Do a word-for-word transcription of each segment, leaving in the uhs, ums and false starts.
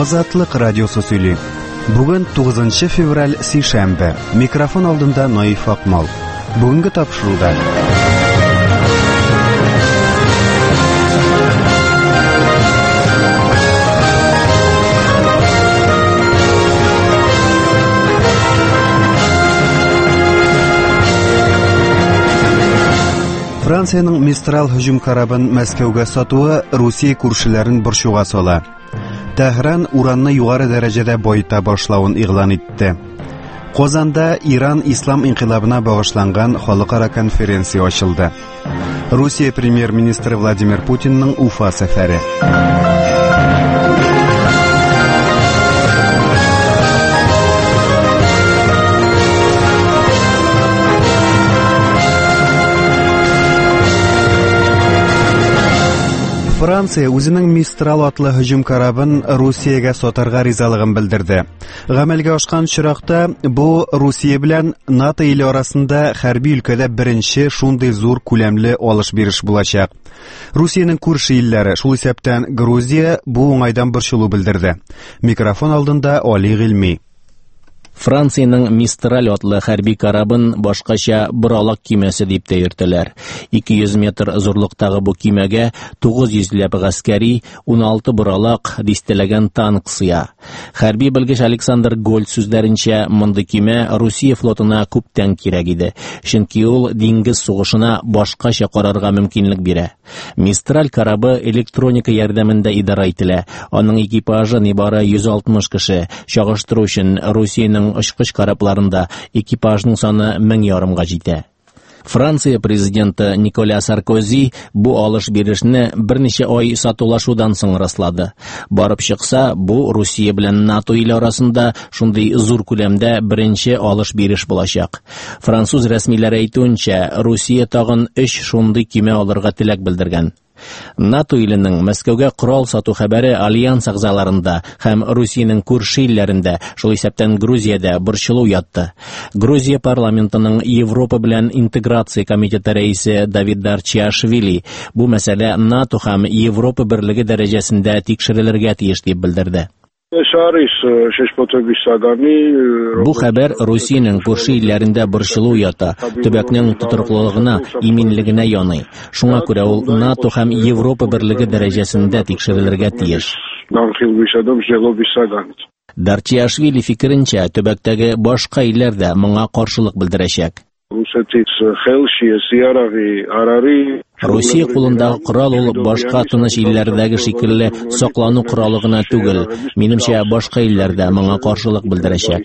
Азатлык радиосы сөйли. Бүген тугызынчы февраль сишәмбе. Микрофон алдында Наиф Акмал. Бүгенге тапшыруда Франциянең Мистраль һөҗүм карабын Мәскәүгә сатуы Русия күршеләрен борчуга сала. Тәһран уранны югары дәрәҗәдә байыта башлавын игълан итте. Казанда Иран ислам инкыйлабына багышланган халыкара конференция ачылды. Русия премьер-министры Владимир Путинның Уфа сәфәре. Франция үзенең Мистраль атлы һөҗүм карабын Русиягә сатарга ризалыгын белдерде. Гамәлгә ашкан чиракта бу Русия белән НАТО иле арасында хәрби өлкәдә беренче шундый зур күләмле алыш-бириш булачак. Русиянең күрше илләре, шул исәптән Грузия бу уңайдан борчылу белдерде. Микрофон алдында Али Гыйльми. Франциянең Мистраль атлы хәрби карабын башкача боралак кимәсе дип тә йөртәләр. ике йөз метр зурлыктагы бу кимәгә тугыз йөзләп гаскәри, ун алты боралак, дистәләгән танк сыя. Хәрби белгеч Александр Гольд сүзләренчә, мондый кимә Русия флотына күптән кирәк иде, чөнки ул диңгез сугышына башкача карарга мөмкинлек бирә. Мистраль карабы электроника ярдәмендә идара ителә. Аның экипажы нибары йөз алтмыш кеше. Чагыштыру өчен Русиянең очкыч корабларында экипажның саны мең ярымга җитә. Франция президенты Николя Саркози бу алыш-биришне берничә ай сатулашудан соң раслады. Барып чыкса, бу Русия белән НАТО иле арасында шундый зур күләмдә беренче алыш-бириш булачак. Француз рәсмиләре әйтүенчә, Русия тагын өч шундый кимә алырга теләк белдергән. НАТО иленең Мәскәүгә корал сату хәбәре альянс әгъзаларында һәм Русиянең күрше илләрендә, шул исәптән Грузиядә борчылу ятты. Грузия парламентының Европа белән интеграция комитеты рәисе Давид Дарчиашвили бу мәсьәлә НАТО һәм Европа берлеге дәрәҗәсендә тикшерелергә тиеш дип белдерде. Бу хәбәр Русиянең күрше илләрендә борчылу ята, төбәкнең тотрыклылыгына, иминлегенә яный. Шуңа күрә ул НАТО һәм Европа берлеге дәрәҗәсендә тикшерелергә тиеш. Дарчиашвили фикеренчә, төбәктәге башка илләр дә моңа каршылык белдерәчәк. Русия кулындагы корал ул башка тыныч илләрдәге шикелле саклану коралы гына түгел. Минемчә, башка илләрдә моңа каршылык белдерәчәк.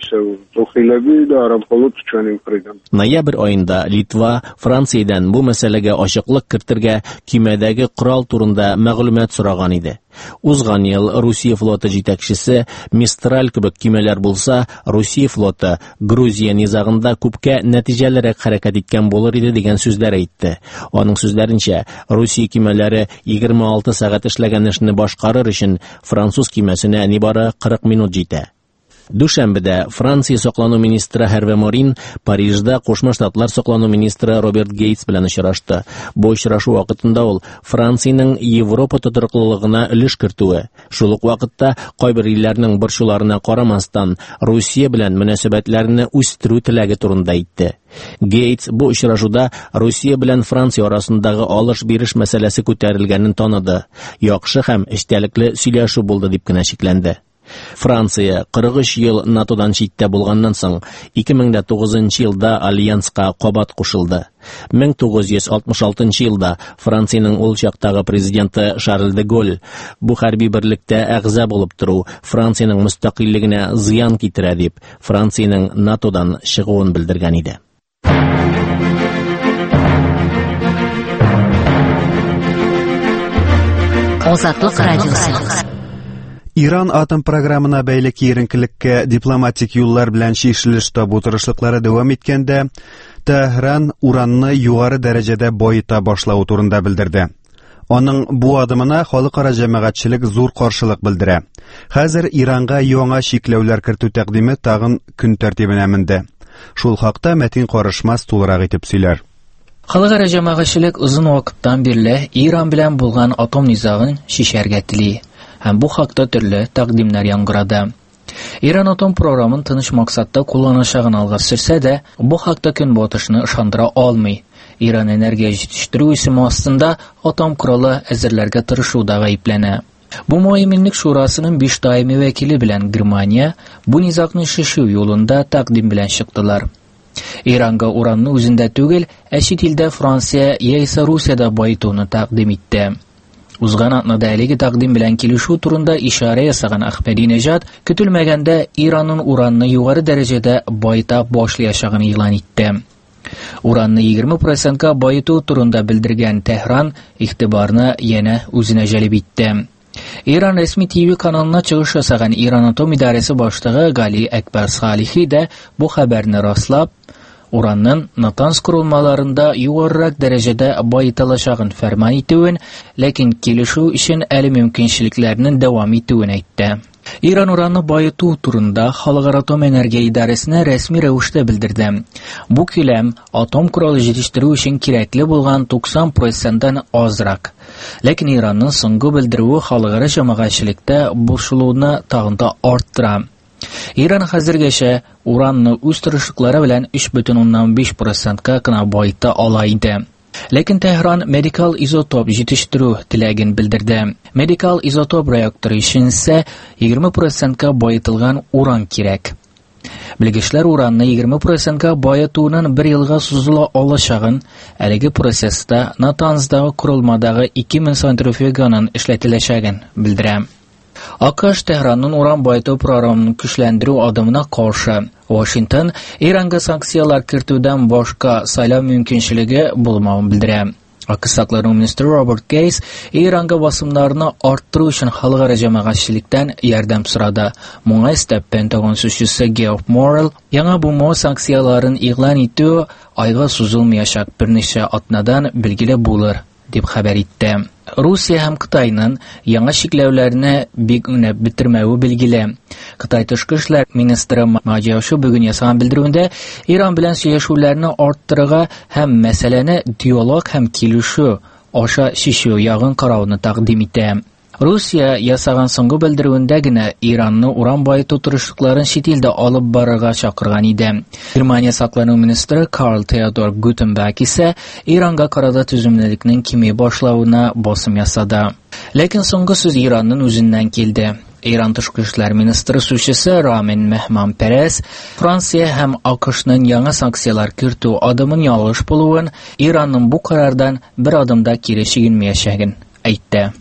Ноябрь аенда Литва Франциядән бу мәсьәләгә ачыклык кертергә кимәдәге корал турында мәгълүмат сораган иде. Узган ел Русия флоты җитәкчесе Мистраль кебек кимәләр булса, Русия флоты Грузия низагында күпкә нәтиҗәлерәк хәрәкәт иткән булыр иде дигән сүзләр әйтте. Аның сүзләренчә, Русия кимәләре егерме алты сәгать эшләгән эшне башкарыр өчен француз кимәсенә нибары кырык минут җитә. Дүшәмбедә Франция саклану министры Hervé Morin Парижда Кушма Штатлар саклану министры Роберт Гейтс белән очрашты. Бу очрашу вакытында ул Франциянең Европа тотрыклылыгына өлеш кертүе, шул ук вакытта кайбер илләрнең борчуларына карамастан Русия белән мөнәсәбәтләрне үстерү теләге турында әйтте. Гейтс бу очрашуда Русия белән Франция арасындагы алыш-бириш мәсьәләсе күтәрелгәнен таныды. Яхшы һәм эчтәлекле сөйләшү булды дип кенә шикләнде. Франция кырык өч ел НАТОдан читтә булганнан соң ике мең тугызынчы елда альянска кабат кушылды. мең тугыз йөз алтмыш алтынчы елда Франциянең ул чактагы президенты Шарль де Голль бу хәрби берлектә әгъза булып тору Франциянең мөстәкыйльлегенә зыян китерә дип Франциянең НАТОдан чыгуын белдергән иде. Азатлык радиосы. Иран атом программына бәйле киеренкелеккә дипломатик юллар белән чишелеш табу тырышлыклары дәвам иткәндә, Тәһран уранны югары дәрәҗәдә байыта башлау турында белдерде. Аның бу адымына халыкара җәмәгатьчелек зур каршылык белдерә. Хәзер Иранга яңа чикләүләр кертү тәкъдиме тагын көн тәртибенә менде. Шул хакта Мәтин Карышмас тулырак итеп сөйләр. Халыкара җәмәгатьчелек узын вакыттан бирле Иран белән булган атом низагын шишәргә тели. һәм бу хакта төрле тәкъдимнәр яңгырады. Иран атом програмын тыныч максатта кулланачагын алга сөрсә дә, бу хакта Көнбатышны ышандыра алмый. Иран энергия җитештерү исеме астында атом коралы әзерләргә тырышуда гаепләнә. Бу Мөэминлек шурасының биш даими вәкиле белән Германия бу низакны шешү юлында тәкъдим белән чыктылар. Иранга уранны үзендә түгел, ә чит илдә Франция яисә Русиядә байтуны тәкъдим итте. Узган атнада әлеге тәкъдим белән килешү турында ишарә ясаган Ахмадинежад көтелмәгәндә Иранның уранны югары дәрәҗәдә байта башлаячагын игълан итте. Уранны егерме процентка байыту турында белдергән Техран игътибарны янә үзенә җәлеп итте. Иран рәсми Т В каналына чыгыш ясаган Иран атом идарәсе башлыгы Гали Әкбәр Салихи дә бу хәбәрне раслап, уранның Натанс корылмаларында югарырак дәрәҗәдә байытылачагын фәрман итүен, ләкин килешү өчен әле мөмкинчелекләрнең дәвам итүен әйтте. Иран уранны байыту турында Халыкара атом энергия идарәсенә рәсми рәвештә белдерде. Бу күләм атом коралы җитештерү өчен кирәкле булган туксан проценттан азрак. Ләкин Иранның соңгы белдерүе халыкара җәмәгатьчелектә борчылуны тагын да арттыра. Иран хәзергәчә уранны үз тырышлыклары белән өч бөтен уннан биш процентка гына байыта ала иде. Ләкин Техран медикал изотоп җитештерү теләген белдерде. Медикал изотоп реакторы өчен исә егерме процентка байытылган уран кирәк. Белгечләр уранны егерме процентка байытуның бер елга сузыла алачагын, әлеге процесста Натанздагы корылмадагы ике мең центрифуганың эшләтеләчәген белдерә. АКШ Техранның уран байыту програмын көчләндерү адымына каршы. Вашингтон Иранга санкциялар кертүдән башка сайлау мөмкинчелеге булмавын белдерә. АКШ саклау министры Роберт Гейс Иранга басымнарны арттыру өчен халыкара җәмәгатьчелектән ярдәм сорады. Моңа өстәп Пентагон сүзчесе Геоф Моррелл яңа булмау санкцияларын игълан итү айга сузылмаячак берничә атнадан билгеле булыр дип хәбәр итте. Русия һәм Кытайның яңа чикләүләрне бик үнәп бетермәве билгеле. Кытай тышкы эшләр министры Ма Jiaoshu бүген ясаган белдерүендә Иран белән сөйләшүләрне арттырырга һәм мәсьәләне диалог һәм килешү аша шешү ягын карауны тәкъдим итә. Русия ясаган соңгы белдерүендә генә Иранны уран байыту тырышлыкларын чит илдә алып барырга чакырган иде. Германия саклау министры Карл Theodor Guttenberg исә Иранга карата түземлекнең кими башлавына басым ясады. Ләкин соңгы сүз Иранның үзеннән килде. Иран тышкы эшләр министры сүзчесе Рамин Мехман Перес Франция һәм АКШның яңа санкциялар кертү адымын ялгыш булуын, Иранның бу карардан бер адымда кире чигенмәячәген әйтте.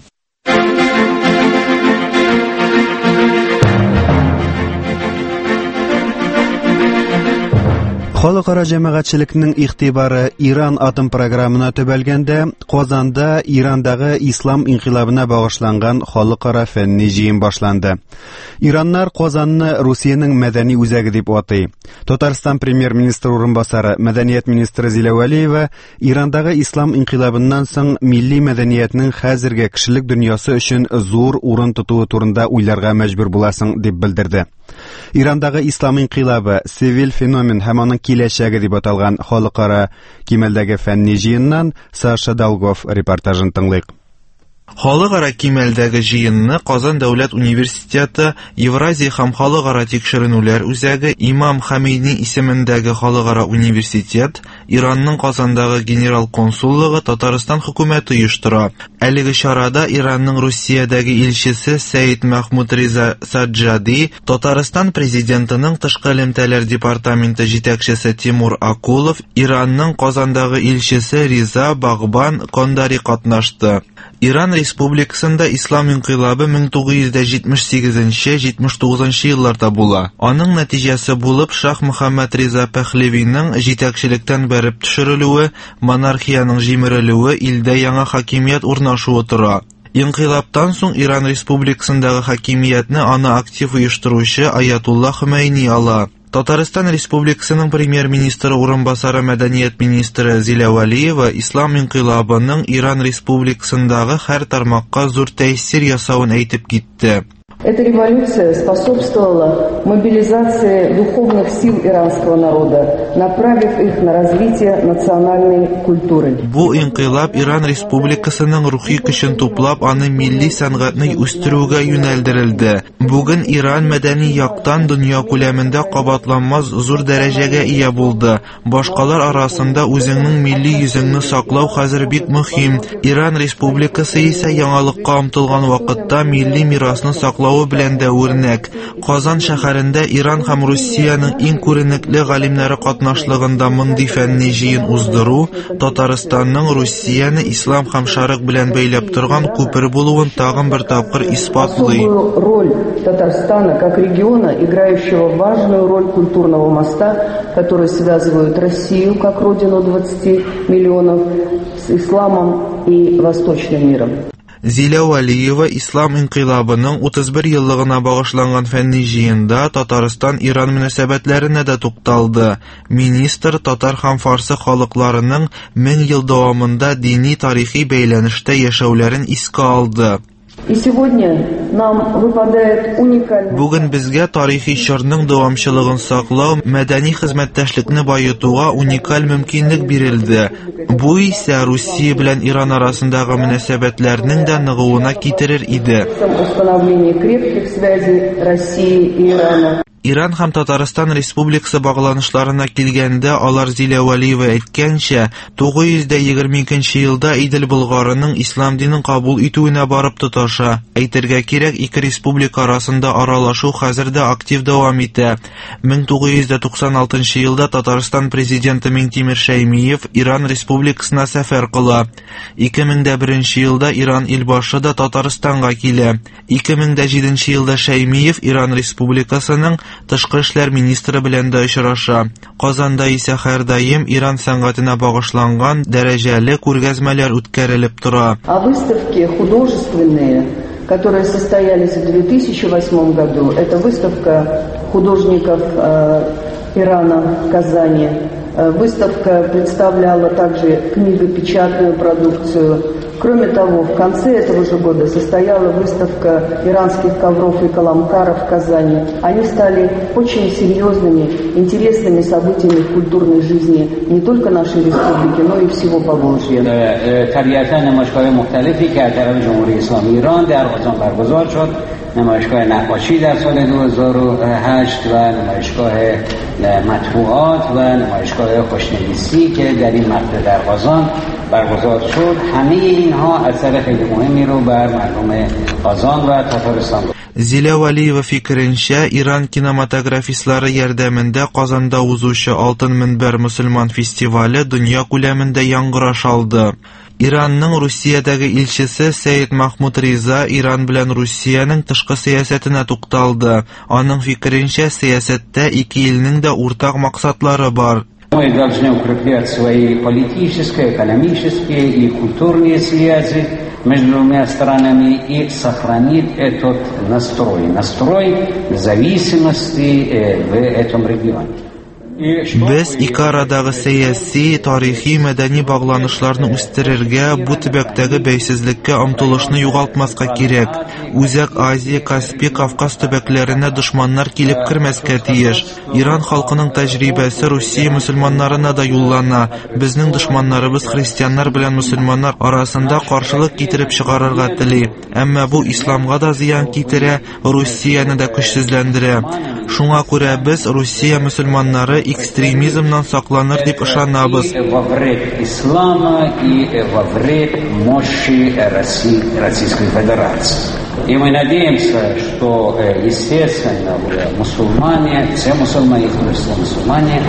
Халыкара җәмәгатьчелекнең игътибары Иран атом программына төбәлгәндә, Казанда Ирандагы ислам инкыйлабына багышланган халыкара фәнни җыен башланды. Ираннар Казанны Русиянең мәдәни үзәге дип атый. Татарстан премьер-министры урынбасары, мәдәният министры Зилә Вәлиева Ирандагы ислам инкыйлабыннан соң милли мәдәниятның хәзерге кешелек дөньясы өчен зур урын тотуы турында уйларга мәҗбүр буласың дип белдерде. Ирандагы ислам инкыйлабы сивил феномен һәм аның киләчәге дип аталган халыкара кимәлдәге фәнни җыеннан Саша Долгов репортажын тыңлыйк. Халыкара кимәлдәге җыенны Казан дәүләт университеты, Евразия һәм халыкара тикшеренүләр үзәге, Имам Хомейни исемендәге халыкара университет, Иранның Казандагы генерал консуллыгы, Татарстан хөкүмәте оештыра. Әлеге чарада Иранның Русиядәге илчесе Сәйид Мәхмүд Риза Саджади, Татарстан президентының тышкы элемтәләр департаменты җитәкчесе Тимур Акулов, Иранның Казандагы илчесе Риза Багбан Кондари катнашты. Иран Республикасында ислам инкыйлабы мең тугыз йөз җитмеш сигезенче - җитмеш тугызынчы елларда була. Аның нәтиҗәсе булып Шах Мөхәммәд Риза Пәһлевиның җитәкчелектән бәреп төшерелүе, монархияның җимерелүе, илдә яңа хакимият урнашуы тора. Инкыйлабтан соң Иран Республикасындагы хакимиятне аны актив оештыручы Аятулла Хомейни ала. Татарстан Республикасының премьер-министры урынбасары мәдәният министры Зилә Вәлиева ислам инкыйлабының Иран Республикасындагы һәр тармакка зур тәэсир ясавын әйтеп китте. Эта революция способствовала мобилизации духовных сил иранского народа, направив их на развитие национальной культуры. Бу инкыйлаб Иран Республикасының рухи көчен туплап, аны милли сәнгатьне үстерүгә юнәлдерелде. Бүген Иран мәдәни яктан дөнья күләмендә кабатланмас зур дәрәҗәгә ия булды. Башкалар арасында үзеңнең милли йөзеңне саклау хәзер бик мөһим. Иран Республикасы исә яңалыкка омтылган вакытта милли мирасны саклау белән дә үрнәк. Казан шәһәрендә Иран һәм Русияның иң күренекле галимнәре катнашлыгында мондый фәнни җыен уздыру Татарстанның Русияне ислам һәм шәрык белән бәйләп торган күпер булуын тагын бер тапкыр испатлый. Роль Татарстана как региона, играющего важную роль культурного моста, который связывает Россию как родину двадцати миллионов с исламом и восточным миром. Зилә Валиева ислам инкыйлабының утыз бер еллыгына багышланган фәнни җыенда Татарстан-Иран мөнәсәбәтләренә дә тукталды. Министр татар һәм фарсы халыкларының мең ел дәвамында дини тарихи бәйләнештә яшәүләрен искә алды. И сегодня нам выпадает уникальный... Бүген безгә тарихи чорның дәвамчылыгын саклау, мәдәни хезмәттәшлекне баетуга уникаль мөмкинлек бирелде. Бу исә Русия белән Иран арасындагы мөнәсәбәтләрнең дә ныгуына китерер иде. Установление крепких связей России и Ирана. Иран һәм Татарстан Республикасы багланышларына килгәндә, алар Зилә Валиева әйткәнчә, тугыз йөз егерме икенче елда Идел Болгарының ислам динен кабул итүенә барып тоташа. Әйтергә кирәк, ике республика арасында аралашу хәзер дә актив дәвам итә. мең тугыз йөз туксан алтынчы елда Татарстан президенты Миңтимер Шәймиев Иран Республикасына сәфәр кыла. ике мең беренче елда Иран илбашы да Татарстанга килә. ике мең җиденче елда Шәймиев Иран Республикасының Тышкы эшләр министры белән дә очраша. Казанда исә һәрдаим Иран сәнгатенә багышланган дәрәҗәле күргәзмәләр үткәрелеп тора. А выставки художественные, которые состоялись в две тысячи восьмом году, это выставка художников э, Ирана в Казани. Выставка представляла также книгопечатную продукцию. Кроме того, в конце этого же года состояла выставка иранских ковров и каламкаров в Казани. Они стали очень серьезными, интересными событиями в культурной жизни не только нашей республики, но и всего Поволжья. نمایشگاه نقاشی در سال دو هزار و هشت و نمایشگاه مطبوعات و نمایشگاه خوشنویسی که در این مقطع در قازان برگزار شد. همه اینها اثر خیلی مهمی رو بر مردم قازان و تاتارستان گذاشت. Зилә Валиева фикеренчә, Иран кинематографистлары ярдәмендә Казанда узучы Алтын мөнбәр мөселман фестивале дөнья күләмендә яңгыраш алды. Иранның Русиядәге илчесе Сәйид Махмуд Риза Иран белән Русияның тышкы сәясәтенә тукталды. Аның фикеренчә, сәясәттә ике илнең дә уртак максатлары бар. Мы должны укреплять свои политические, экономические и культурные связи между двумя странами и сохранить этот настрой, настрой независимости в этом регионе. Без ике арадагы сәяси, тарихи, мәдәни багланышларны үстерергә, бу төбәктәге бәйсезлеккә омтылышны югалтмаска кирәк. Үзәк Азия, Каспий, Кавказ төбәкләренә дошманнар килеп кермәскә тиеш. Иран халкының тәҗрибәсе Русия мөселманнарына да юллана. Безнең дошманнарыбыз христианнар белән мөселманнар арасында каршылык китереп чыгарырга тели. Әмма бу исламга да зыян китерә, Русияне дә көчсезләндерә. Шуңа күрә без Русия мөселманнары экстремизмнан сакланыр дип ышанабыз. Во вред ислама и во вред мощи Российской Федерации. И мы надеемся, что, естественно, мусульмане, все мусульмане, все мусульмане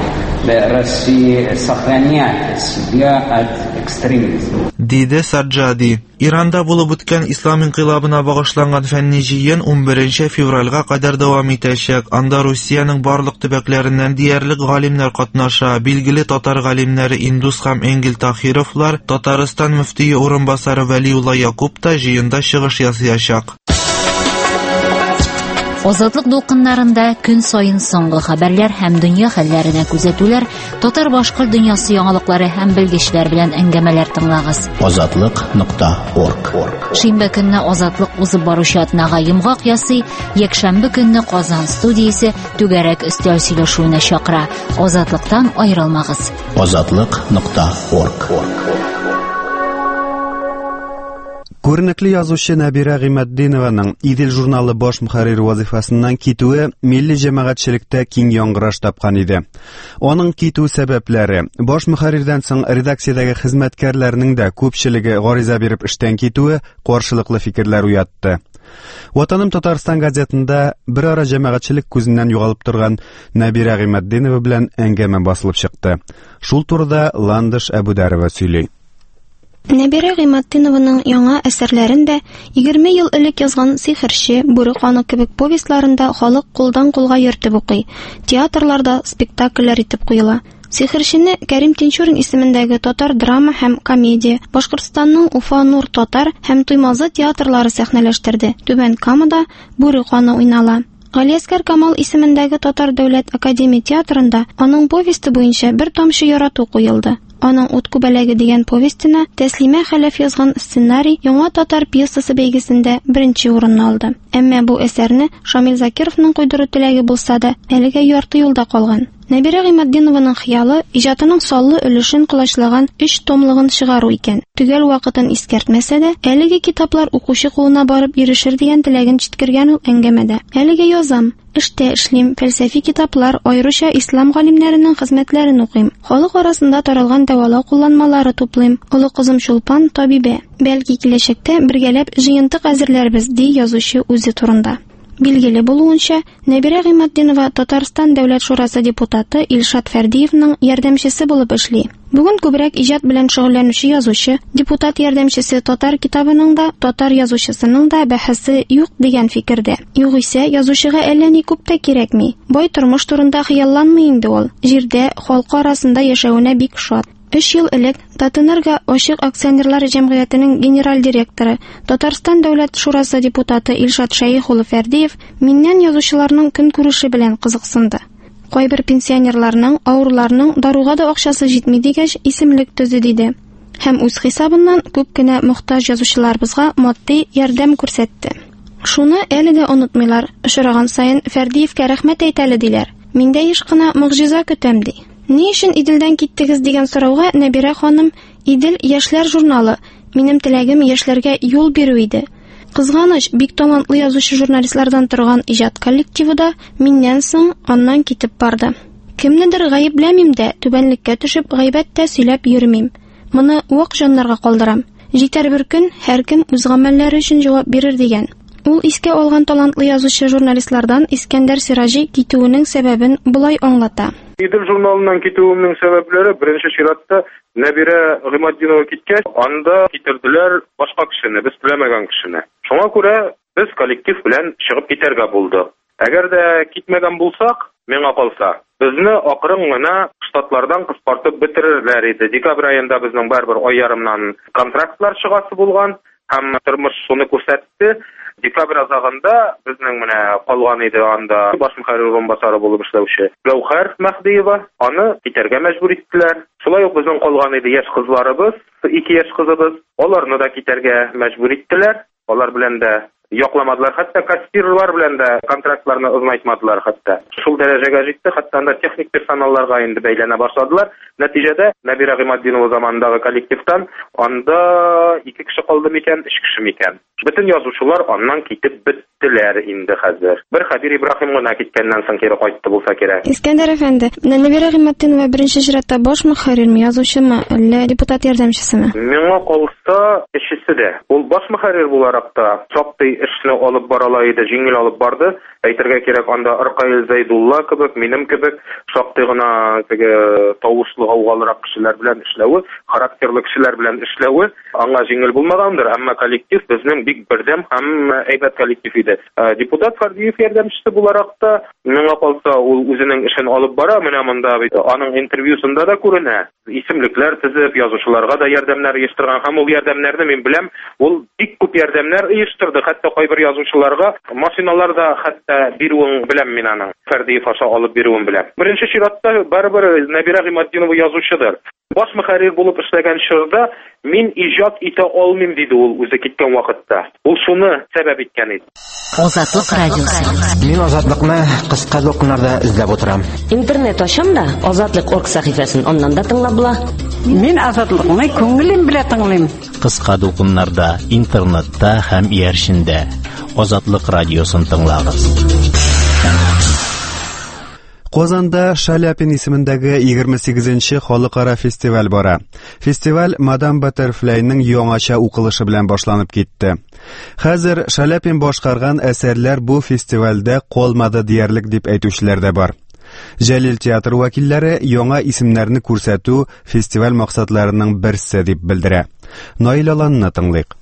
России сохранят себя от экстремизма. Диде Саджади. Иранда булып үткән ислам инкыйлабына багышланган фәнни җыен унберенче февральгә кадәр дәвам итәчәк. Анда Русияның барлык төбәкләреннән диярлек галимнәр катнаша. Билгеле татар галимнәре Индус һәм Энгел Тахировлар, Татарстан мөфтие урынбасары Вәлиулла Якуб та җыенда чыгыш ясаячак. Азатлык дулкыннарында көн сайын соңгы хәбәрләр һәм дөнья хәлләренә күзәтүләр, татар-башкорт дөньясы яңалыклары һәм белгечләр белән әңгәмәләр тыңлагыз. азатлык нокта орг. Шимбә көнне Азатлык узып баручы атнага йомгак ясый, якшәмбе көнне Казан студиясе түгәрәк өстәл сөйләшүенә чакыра. Азатлыктан аерылмагыз. азатлык нокта орг. Күренекле язучы Нәбирә Гыймәтдинованың Идел журналы баш мөхәррир вазифасыннан китүе милли җәмәгатьчелектә киң яңгыраш тапкан иде. Аның китү сәбәпләре баш мөхәррирдән соң редакциядәге хезмәткәрләрнең дә күпчелеге гариза биреп эштән китүе каршылыклы фикерләр уятты. Ватаным Татарстан газетында бер ара җәмәгатьчелек күзеннән югалып торган Нәбирә Гыймәтдинова белән әңгәмә басылып чыкты. Шул турыда Ландыш Әбүдәрова сөйли. Нәбирә Гыймәтдинованың яңа әсәрләрендә егерме ел элек язган Сихерче, Бүре каны кебек повестларында халык кулдан кулга йөртеп укый, театрларда спектакльләр итеп куела. Сихерчене Кәрим Тинчурин исемендәге татар драма һәм комедия, Башкортстанның Уфа Нур татар һәм Туймазы театрлары сәхнәләштерде. Түбән Камада Бүре каны уйнала. Галиәскәр Камал исемендәге Татар дәүләт академия театрында аның повесты буенча бер тамчы ярату куелды. Аның Ут күбәләге дигән повестена Тәслимә Хәләф язган сценарий яңа татар пьесасы бәйгесендә беренче урынны алды. Әмма бу әсәрне Шамил Закировның куйдыру теләге булса да, әлегә ярты юлда калган. Нәбирә Гыймәтдинованың хыялы иҗатының саллы өлешен кулачлаган өч томлыгын чыгару икән. Төгәл вакытын искәртмәсә дә, әлеге китаплар укучы кулына барып ирешер дигән теләген җиткергән ул әңгәмәдә. Әлегә язам, эштә эшлим, фәлсәфи китаплар, аеруча ислам галимнәренең хезмәтләрен укыйм. Халык арасында таралган дәвалау кулланмалары туплыйм. Олы кызым Чулпан табибә. Бәлки киләчәктә бергәләп җыентык әзерләрбез, ди язучы үзе турында. Билгеле булуынча, Нәбирә Гыймәтдинова Татарстан Дәүләт Шурасы депутаты Илшат Фәрдиевның ярдәмчесе булып эшли. Бүген күбрәк иҗат белән шөгыльләнүче язучы, депутат ярдәмчесе татар китабының да, татар язучысының да бәхәсе юк дигән фикердә. Югыйсә, язучыга әллә ни күп тә кирәкми. Бай тормыш турында хыялланмый инде ул. Җирдә, халкы арасында яшәвенә бик шат. Өч ел элек Татынырга Ачык акционерлар җәмгыятенең генераль директоры, Татарстан Дәүләт Шурасы депутаты Илшат Шәйх улы Фәрдиев миннән язучыларның көн күреше белән кызыксынды. Кайбер пенсионерларның, авырларның даруга да акчасы җитми дигәч, исемлек төзү диде. Һәм үз хисабыннан күп кенә мохтаҗ язучыларыбызга матди ярдәм күрсәтте. Шуны әле дә онытмыйлар. Очраган саен Фәрдиевкә рәхмәт әйтәле диләр. Миндә еш кына мөгъҗиза көтәм ди. Ни өчен Иделдән киттегез дигән сорауга Нәбирә ханым, Идел яшьләр журналы, минем теләгем яшьләргә юл бирү иде. Кызганыч, бик талантлы язучы журналистлардан торган иҗат коллективы да миннән соң аннан китеп барды. Кемнедер гаепләмим дә, түбәнлеккә төшеп гайбәттә сөйләп йөрмим. Моны вак җаннарга калдырам. Җитәр бер көн һәркем үз гамәлләре өчен җавап бирер дигән. Ул искә алган талантлы язучы журналистлардан Искәндәр Сиражи китүенең сәбәбен булай аңлата. Идел журналыннан китүемнең сәбәпләре беренче чиратта Нәбирә Гыймәтдинова киткәч, анда китерделәр башка кешене, без теләмәгән кешене. Шуңа күрә без коллектив белән чыгып китәргә булды. Әгәр дә китмәгән булсак, миңа калса, безне акрын гына штатлардан кыскартып бетерерләр иде. Декабрь аенда безнең барбер ай ярымнан контрактлар чыгасы булган һәм тормыш шуны күрсәтте. Декабрь азагында безнең менә калган иде анда баш мөхәррир урынбасары булып эшләүче Гәүһәр Мәхдиева, аны китәргә мәҗбүр иттеләр. Шулай ук безнең калган иде яшь кызларыбыз, ике яшь кызыбыз, аларны да китәргә мәҗбүр иттеләр. Алар белән дә якламадылар, хәтта кассирлар белән дә контрактларны озынайтмадылар хәтта. Шул дәрәҗәгә җитте, хәтта анда техник персоналларга инде бәйләнә башладылар. Нәтиҗәдә Нәбирә Гыймәтдинова заманындагы коллективтан анда ике кеше калды микән, өч кеше микән. Бөтен язучылар аннан китеп беттеләр инде хәзер. Бер Хәбир Ибраһим гына киткәннән соң кире кайтты булса кирәк. Искәндәр әфәнде, Нәбирә Гыймәтдинова беренче чиратта баш мөхәррирме, язучымы, әллә депутат ярдәмчесеме? Миңа калса, эшчесе дә. Ул баш мөхәррир буларак та шактый эшне алып барала иде, җиңел алып барды. Әйтергә кирәк, анда Аркаил Зәйдулла кебек, минем кебек шактый гына теге тавышлы гаугалырак кешеләр белән эшләве, характерлы кешеләр белән эшләве аңа җиңел булмагандыр, әмма коллектив безнең бик бердәм һәм әйбәт коллектив иде. Депутат Фардиев ярдәмчесе буларак та, миңа калса, ул үзенең эшен алып бара, менә монда бит аның интервьюсында да күренә. Исемлекләр төзеп, язучыларга да ярдәмнәр оештырган һәм ул ярдәмнәрне мин беләм, ул бик күп ярдәмнәр оештырды, хәтта кайбер язучыларга машиналар да хәтта бирүен беләм мин аның. Фардиев аша алып бирүен беләм. Беренче чиратта барыбер Нәбирә Гыймаддинова язучыдыр. Баш мөхәррир булып эшләгән чорда мин иҗат итә алмыйм диде ул үзе киткән вакытта. Ул шуны сәбәп иткән иде. Азатлык радиосы. Мин азатлыкны кыска докумнарда эзләп утырам. Интернет ашам да азатлык орг сәхифәсен аннан да тыңлап була. Мин азатлыкны күңелем белән тыңлыйм. Кыска докумнарда, интернетта һәм ияршендә Азатлык радиосын тыңлагыз. Казанда Шаляпин исемендәге егерме сигезенче халыкара фестиваль бара. Фестиваль Мадам Баттерфляйның яңача укылышы белән башланып китте. Хәзер Шаляпин башкарган әсәрләр бу фестивальдә калмады диярлек дип әйтүчеләр дә бар. Җәлил театр вәкилләре яңа исемнәрне күрсәтү фестиваль максатларының берсе дип белдерә. Наил Аланны тыңлыйк.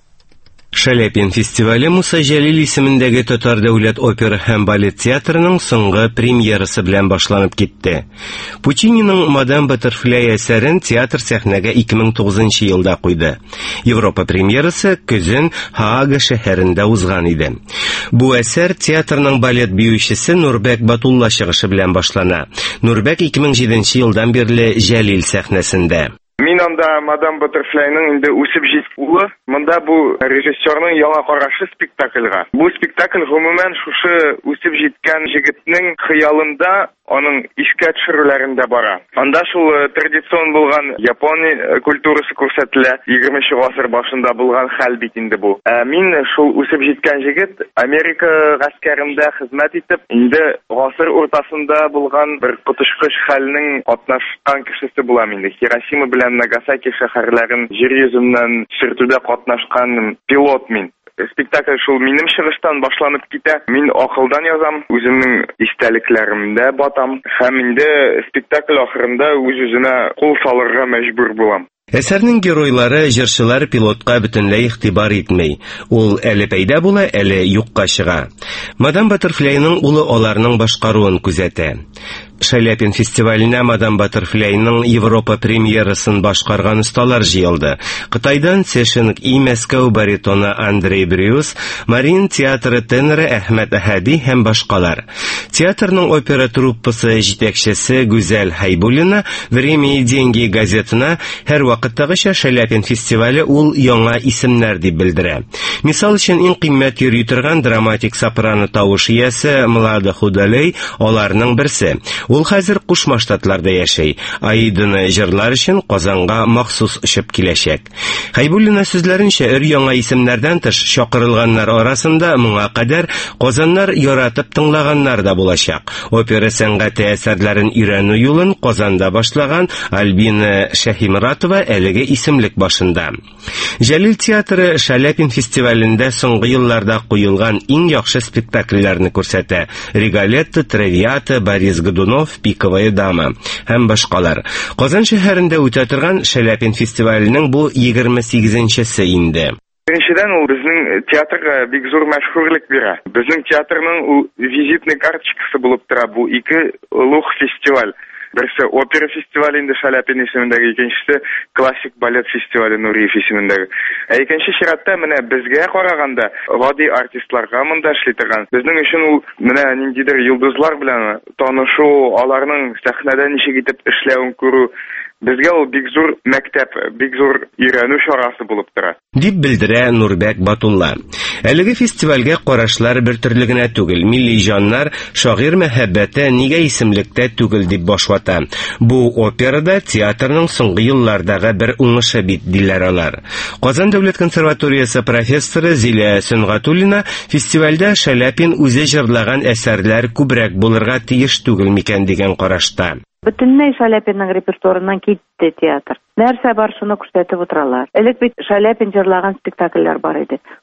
Шаляпин фестивале Муса Җәлил исемендәге Татар дәүләт опера һәм балет театрының соңгы премьерасы белән башланып китте. Пучининың Мадам Баттерфляй әсәрен театр сәхнәгә ике мең тугызынчы елда куйды. Европа премьерасы көзен Хаага шәһәрендә узган иде. Бу әсәр театрның балет биючесе Нурбәк Батулла чыгышы белән башлана. Нурбәк ике мең җиденче елдан бирле Җәлил сәхнәсендә. Мин анда Мадам Баттерфляйның инде үсеп җиткәне, монда бу режиссерның яңа карашы спектакльгә. Бу спектакль гомумән шушы үсеп җиткән җегетнең хыялында, аның искә төшерүләрендә бара. Анда шул традицион булган Япония культурасы күрсәтелә, егерменче гасыр башында булган хәл бит инде бу. Ә мин шул үсеп җиткән җегет Америка гаскәрендә хезмәт итеп, инде гасыр уртасында булган бер котышкыч хәлнең катнашкан кешесе булам инде. Хиросима белән Нагасаки шәһәрләрен җир йөзеннән сүртүдә катнашкан пилот мин. Спектакль шул минем чыгыштан башланып китә. Мин акылдан язам, үземнең истәлекләремдә батам һәм инде спектакль ахырында үз-үзенә кул салырга мәҗбүр булам. Әсәрнең геройлары җырчылар пилотка бөтенләй игътибар итмәй. Ул әле пәйда була, әле юкка чыга. Мадам Баттерфляйның улы аларның башкаруын күзәтә. Шаляпин фестиваленә Мадам Баттерфляйның Европа премьерасын башкарган осталар җыелды. Кытайдан Сешинг И Мәскәү баритоны Андрей Брюс, Марин театры теноры Әхмәт Әхәди һәм башкалар. Театрның опера труппасы җитәкчесе Гүзәл Хайбуллина «Время и деньги» газетына һәр вакыттагыча Шаляпин фестивале ул яңа исемнәр дип белдерә. Мисал өчен иң кыйммәт йөри торган драматик сопрано тавыш иясе Млада Худалей аларның берсе. Ул хәзер Кушма Штатларда яшәй. Аиданы җырлар өчен Казанга махсус очып киләчәк. Хайбуллина сүзләренчә, өр-яңа исемнәрдән тыш чакырылганнар арасында моңа кадәр Казаннар яратып тыңлаганнар да булачак. Опера сәнгате әсәрләрен өйрәнү юлын Казанда башлаган Альбина Шәһимратова әлеге исемлек башында. Җәлил театры Шаляпин фестивалендә соңгы елларда куелган иң яхшы спектакльләрне күрсәтә. Риголетто, Травиата, Борис Годунов, Пиковая дама һәм башкалар. Казан шәһәрендә үтә торган Шаляпин фестиваленең бу егерме сигезенчесе инде. Беренчедән ул безнең театрга бик зур мәшһүрлек бирә. Безнең театрның ул визитный карточкасы булып тора бу ике улуг фестиваль. Берсе опера фестивале инде Шаляпин исемендәге, икенчесе классик балет фестивале Нуриев исемендәге. Ә икенче чиратта менә безгә караганда гади артистларга монда эшли торган. Безнең өчен ул менә ниндидер йолдызлар белән танышу, аларның сәхнәдә ничек итеп эшләвен күрү, безгә ул бик зур мәктәп, бик зур өйрәнү чарасы булып тора. Дип белдерә Нурбәк Батулла. Әлеге фестивальгә карашлар бер төрле генә түгел. Милли җаннар шагыйрь мәхәббәте нигә исемлектә түгел дип башлата. Бу операда театрның соңгы еллардагы бер уңышы бит диләр алар. Казан дәүләт консерваториясе профессоры Зилә Сөнгатуллина фестивальдә Шаляпин үзе җырлаган әсәрләр күбрәк булырга тиеш түгел микән дигән карашта. Бөтенләй Шаляпинның репертуарыннан китте театр. Нәрсә бар, шуны күрсәтеп утыралар. Элек бит Шаляпин җырлаган спектакльләр бар иде.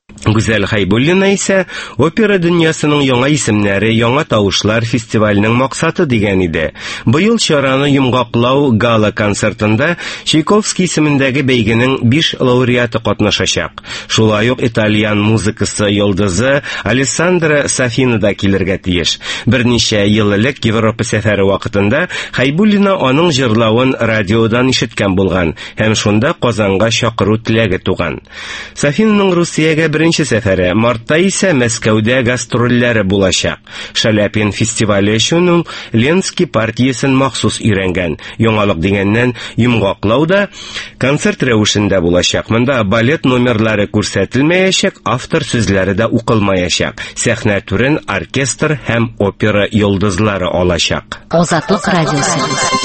Гүзәл Хайбуллина исә опера дөньясының яңа исемнәре, яңа тавышлар фестиваленең максаты дигән иде. Быел чараны йомгаклау гала концертында Чайковский исемендәге бәйгенең биш лауреаты катнашачак. Шулай ук итальян музыкасы йолдызы Алессандро Сафина да килергә тиеш. Берничә ел элек Европа сәфәре вакытында Хайбуллина аның җырлавын радиодан ишеткән булган һәм шунда Казанга чакыру теләге туган. Сафинаның Русиягә беренче сәфәре, мартта исә Мәскәүдә гастрольләре булачак. Шаляпин фестивале өчен ул Ленский партиясын махсус өйрәнгән. Яңалык дигәннән йомгаклауда концерт рәвешендә булачак. Монда балет номерлары күрсәтелмәячәк, автор сүзләре дә укылмаячак. Сәхнә түрен оркестр һәм опера йолдызлары алачак. Азатлык радиосы.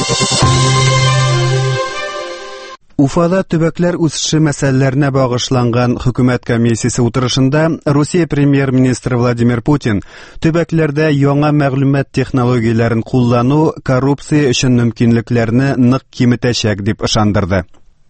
Уфада төбәкләр үсеше мәсьәләләренә багышланган хөкүмәт комиссиясе утырышында Русия премьер-министры Владимир Путин төбәкләрдә яңа мәгълүмат технологияләрен куллану коррупция өчен мөмкинлекләрне нык киметәчәк дип ышандырды.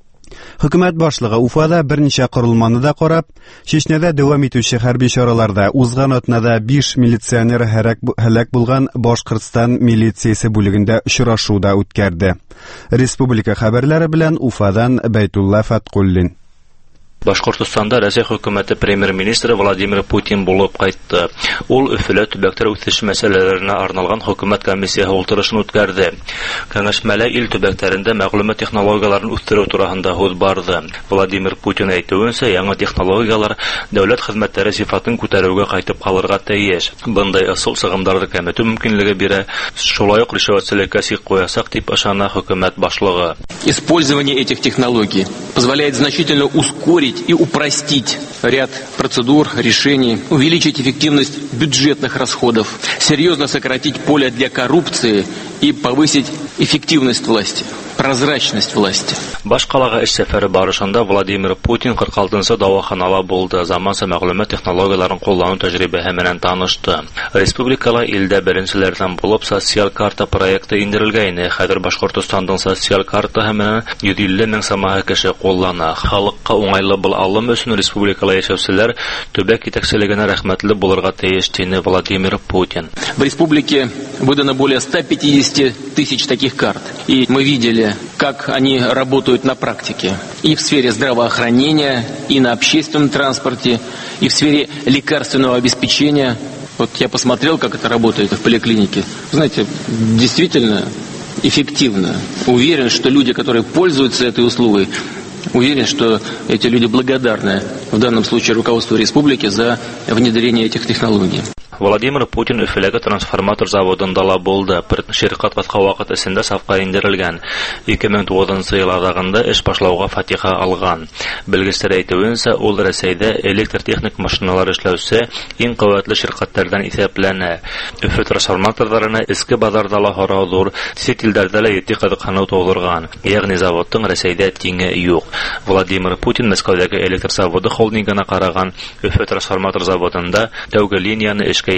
Хөкүмәт башлыгы Уфада берничә корылманы да карап, Чечняда дәвам итүче хәрби чараларда узган атнада биш милиционер һәлак булган Башкортстан милициясе бүлегендә очрашу да үткәрде. Республика хәбәрләре белән Уфадан Бәйтулла Фаткуллин. Башкортстанда Россия хөкүмәте премьер-министры Владимир Путин булып кайтты. Ул Өфөлә төбәктәр үсеш мәсьәләләренә арналган хөкүмәт комиссиясе утырышын үткәрде. Кәңәшмәлә ил төбәкләрендә мәгълүмат технологияларын үстерү турында һүз барды. Владимир Путин әйтүенчә, яңа технологиялар дәүләт хезмәтләре сыйфатын күтәрүгә кайтып калырга тиеш. Бындай ысул сыгымдарды кәметү мөмкинлеге бирә. Шулай ук ришвәтчелеккә сик куясак дип ышана хөкүмәт башлыгы. Использование этих технологий позволяет значительно ускорить и упростить ряд процедур, решений, увеличить эффективность бюджетных расходов, серьезно сократить поле для коррупции и повысить эффективность власти, прозрачность власти. Башкалага эш сәфәре барышында Владимир Путин кырык алтынчы дәваханала булды. Заманча мәгълүмат технологияларын куллану тәҗрибәһе белән танышты. Республикала илдә беренчеләрдән булып социаль карта проекты индерелгән. Хәзер Башкортстанның социаль картаһы менән йөз илле мең самаһы кеше куллана. Халыкка уңайлы бул алым өчен республикала яшәүчеләр төбәк итәкчелегенә рәхмәтле булырга тиеш, дине Владимир Путин. В республике выдано более ста пятидесяти тысяч таких карт. И мы видели, как они работают на практике. И в сфере здравоохранения, и на общественном транспорте, и в сфере лекарственного обеспечения. Вот я посмотрел, как это работает в поликлинике. Знаете, действительно эффективно. Уверен, что люди, которые пользуются этой услугой, уверен, что эти люди благодарны в данном случае руководству республики за внедрение этих технологий. Владимир Путин Өфөләге трансформатор заводында ла булды. Ширкат кыска вакыт эчендә сафка индерелгән. ике мең тугызынчы ел азагында эш башлауга фатиха алган. Белгечләр әйтүенчә, ул Россиядә электр техник машиналар эшләүче иң куәтле ширкәтләрдән исәпләнә. Өфө трансформаторларына иске базарда ла хора зур, чит илләрдә ла итти кызыксыну тудырган. Ягъни заводның Россиядә тиңе юк. Владимир Путин Мәскәүдәге электр заводы холдингына караган Өфө трансформатор заводында тәүге линияны эшкә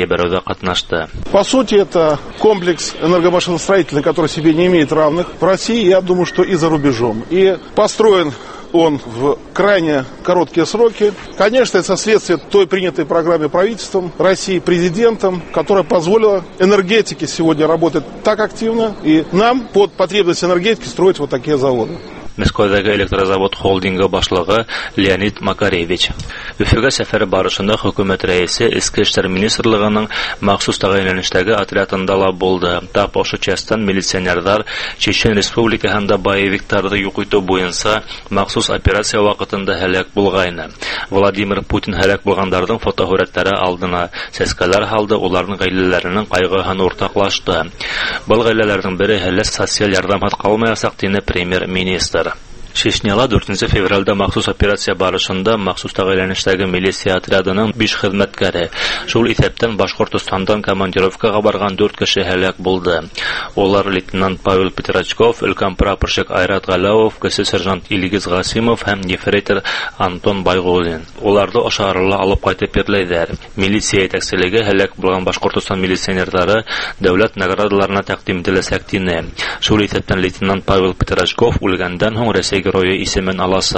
По сути, это комплекс энергомашиностроительный, который себе не имеет равных в России, я думаю, что и за рубежом. И построен он в крайне короткие сроки. Конечно, это следствие той принятой программе правительством России, президентом, которая позволила энергетике сегодня работать так активно, и нам под потребность энергетики строить вот такие заводы. Мәскәүдәге электрозавод холдингы башлыгы Леонид Макаревич. Өфөгә сәфәре барышында хөкүмәт рәисе Эчке эшләр министрлыгының махсус тәгаенләнештәге отрядында ла булды. Тап ошо частан милиционерлар Чечен Республикаһында боевикларны юк итү буенча махсус операция вакытында һәлак булгайны. Владимир Путин һәлак булгандардың фотосурәтләре алдына сәскәләр алды, уларның гаиләләренең кайгыһын уртаклашты. Бу гаиләләрнең бере һәлак социаль ярдәм калмаячак, дине премьер-министр. Чечняда дүртенче февральдә махсус операция барышында махсус тәгаенләнештәге милиция отрядының биш хезмәткәре, шул исәптән Башкортстандан командировкага барган дүрт кеше һәлак булды. Олар лейтенант Павел Петрачков, өлкән прапорщик Айрат Галәвов, кесе сержант Илгиз Гасимов һәм ефрейтор Антон Байгулин. Оларды ашарыла алып кайтып берләйләр. Милиция итәкчелеге һәлак булган Башкортстан милиционерлары дәүләт наградаларына тәкъдим ителәсәк дине. Шул исәптән лейтенант Павел Петрачков үлгәндән һоң Россия герое исемен аласак.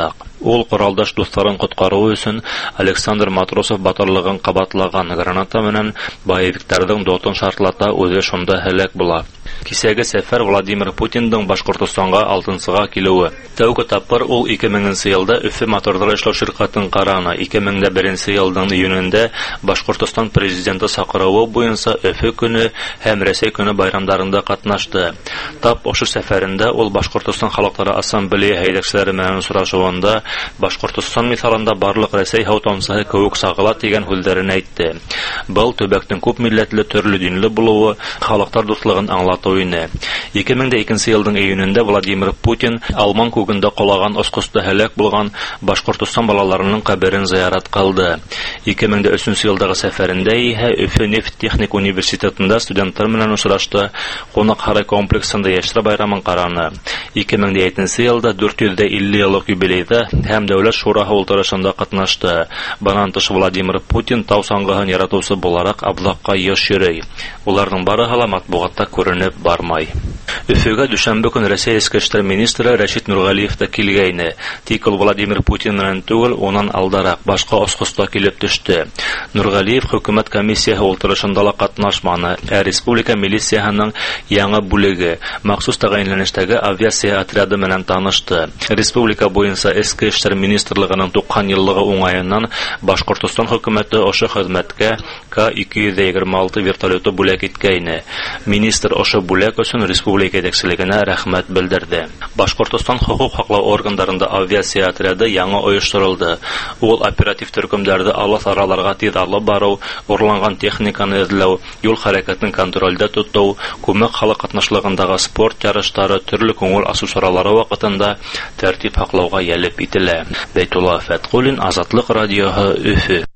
Ул коралдаш дусларын коткару өчен Александр Матросов батырлыгын кабатлаган граната менән боевикларның дотын шартлата үзе шунда һәлак була. Кисәге сәфәр Владимир Путинның Башкортстанга алтынсыга килүе. Тәүге тапкыр ул ике меңенче елда Өфе моторлар эшләү ширкатын карана, ике мең беренче елның июнендә Башкортстан президенты сакыруы буенча Өфе көне һәм Рәсәй көне байрамнарында катнашты. Тап ошы сәфәрендә ул Башкортстан халыклары ассамблея һәйдәкчеләре белән сорашуында Башкортстан мисалында барлык Рәсәй һәүтәмсәһе кебек сагыла дигән хүлдәрен әйтте. Был төбәктең күп милләтле, төрле динле булуы халыклар дуслыгын аңлату ине. ике мең икенче елның июнендә Владимир Путин Алман күгендә калаган осқоста һәлак булган Башкортстан балаларының каберен зиярат кылды. ике мең өченче елдагы сәфәрендә иһә Өфе нефть-техник университетында студентлар белән очрашты, кунак-һарай комплексында яшьләр байрамын караны. ике мең җиденче елда дүрт йөз илле еллык юбилейда һәм дәүләт шураһы утырышында катнашты. Банан тыш Владимир Путин тау саңгыһын яратучы буларак Аблакка еш йөрий. Уларның барыһы ла матбугатта күренеп бармай. Өфөгә дүшәмбе көн Рәсәй эчке эшләр министры Рәшит Нургалиев та килгәйне. Тик ул Владимир Путин белән түгел, онан алдарак башка осқоста килеп төште. Нургалиев хөкүмәт комиссиясе утырышында ла катнашманы, ә республика милициясының яңа бүлеге махсус тәгаенләнештәге авиация отряды белән танышты. Республика буенча эчке эшләр министрлыгының туксан еллыгы уңаеннан Башкортстан хөкүмәте ошо хезмәткә К ике йөз егерме алты вертолеты бүләк иткәйне. Министр ошо бүләк өчен республика җитәкчелегенә рәхмәт белдерде. Башкортстан хокук саклау органнарында авиация отряды яңа оештырылды. Ул оператив төркемнәрдә алыс араларга тиз алып бару, урланган техниканы эзләү, юл хәрәкәтен контрольдә тоту, күмәк халык катнашлыгындагы спорт ярышлары, төрле күңел ачу чаралары вакытында тәртип саклауга ялеп ителә. Бәйтулла Фәткулин, Азатлык радиоһы, Өфе.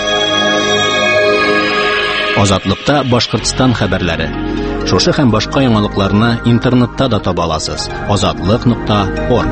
Азатлыкта Башкортстан хәбәрләре. Шушы һәм башка яңалыкларны интернетта да таба аласыз. азатлык нокта орг.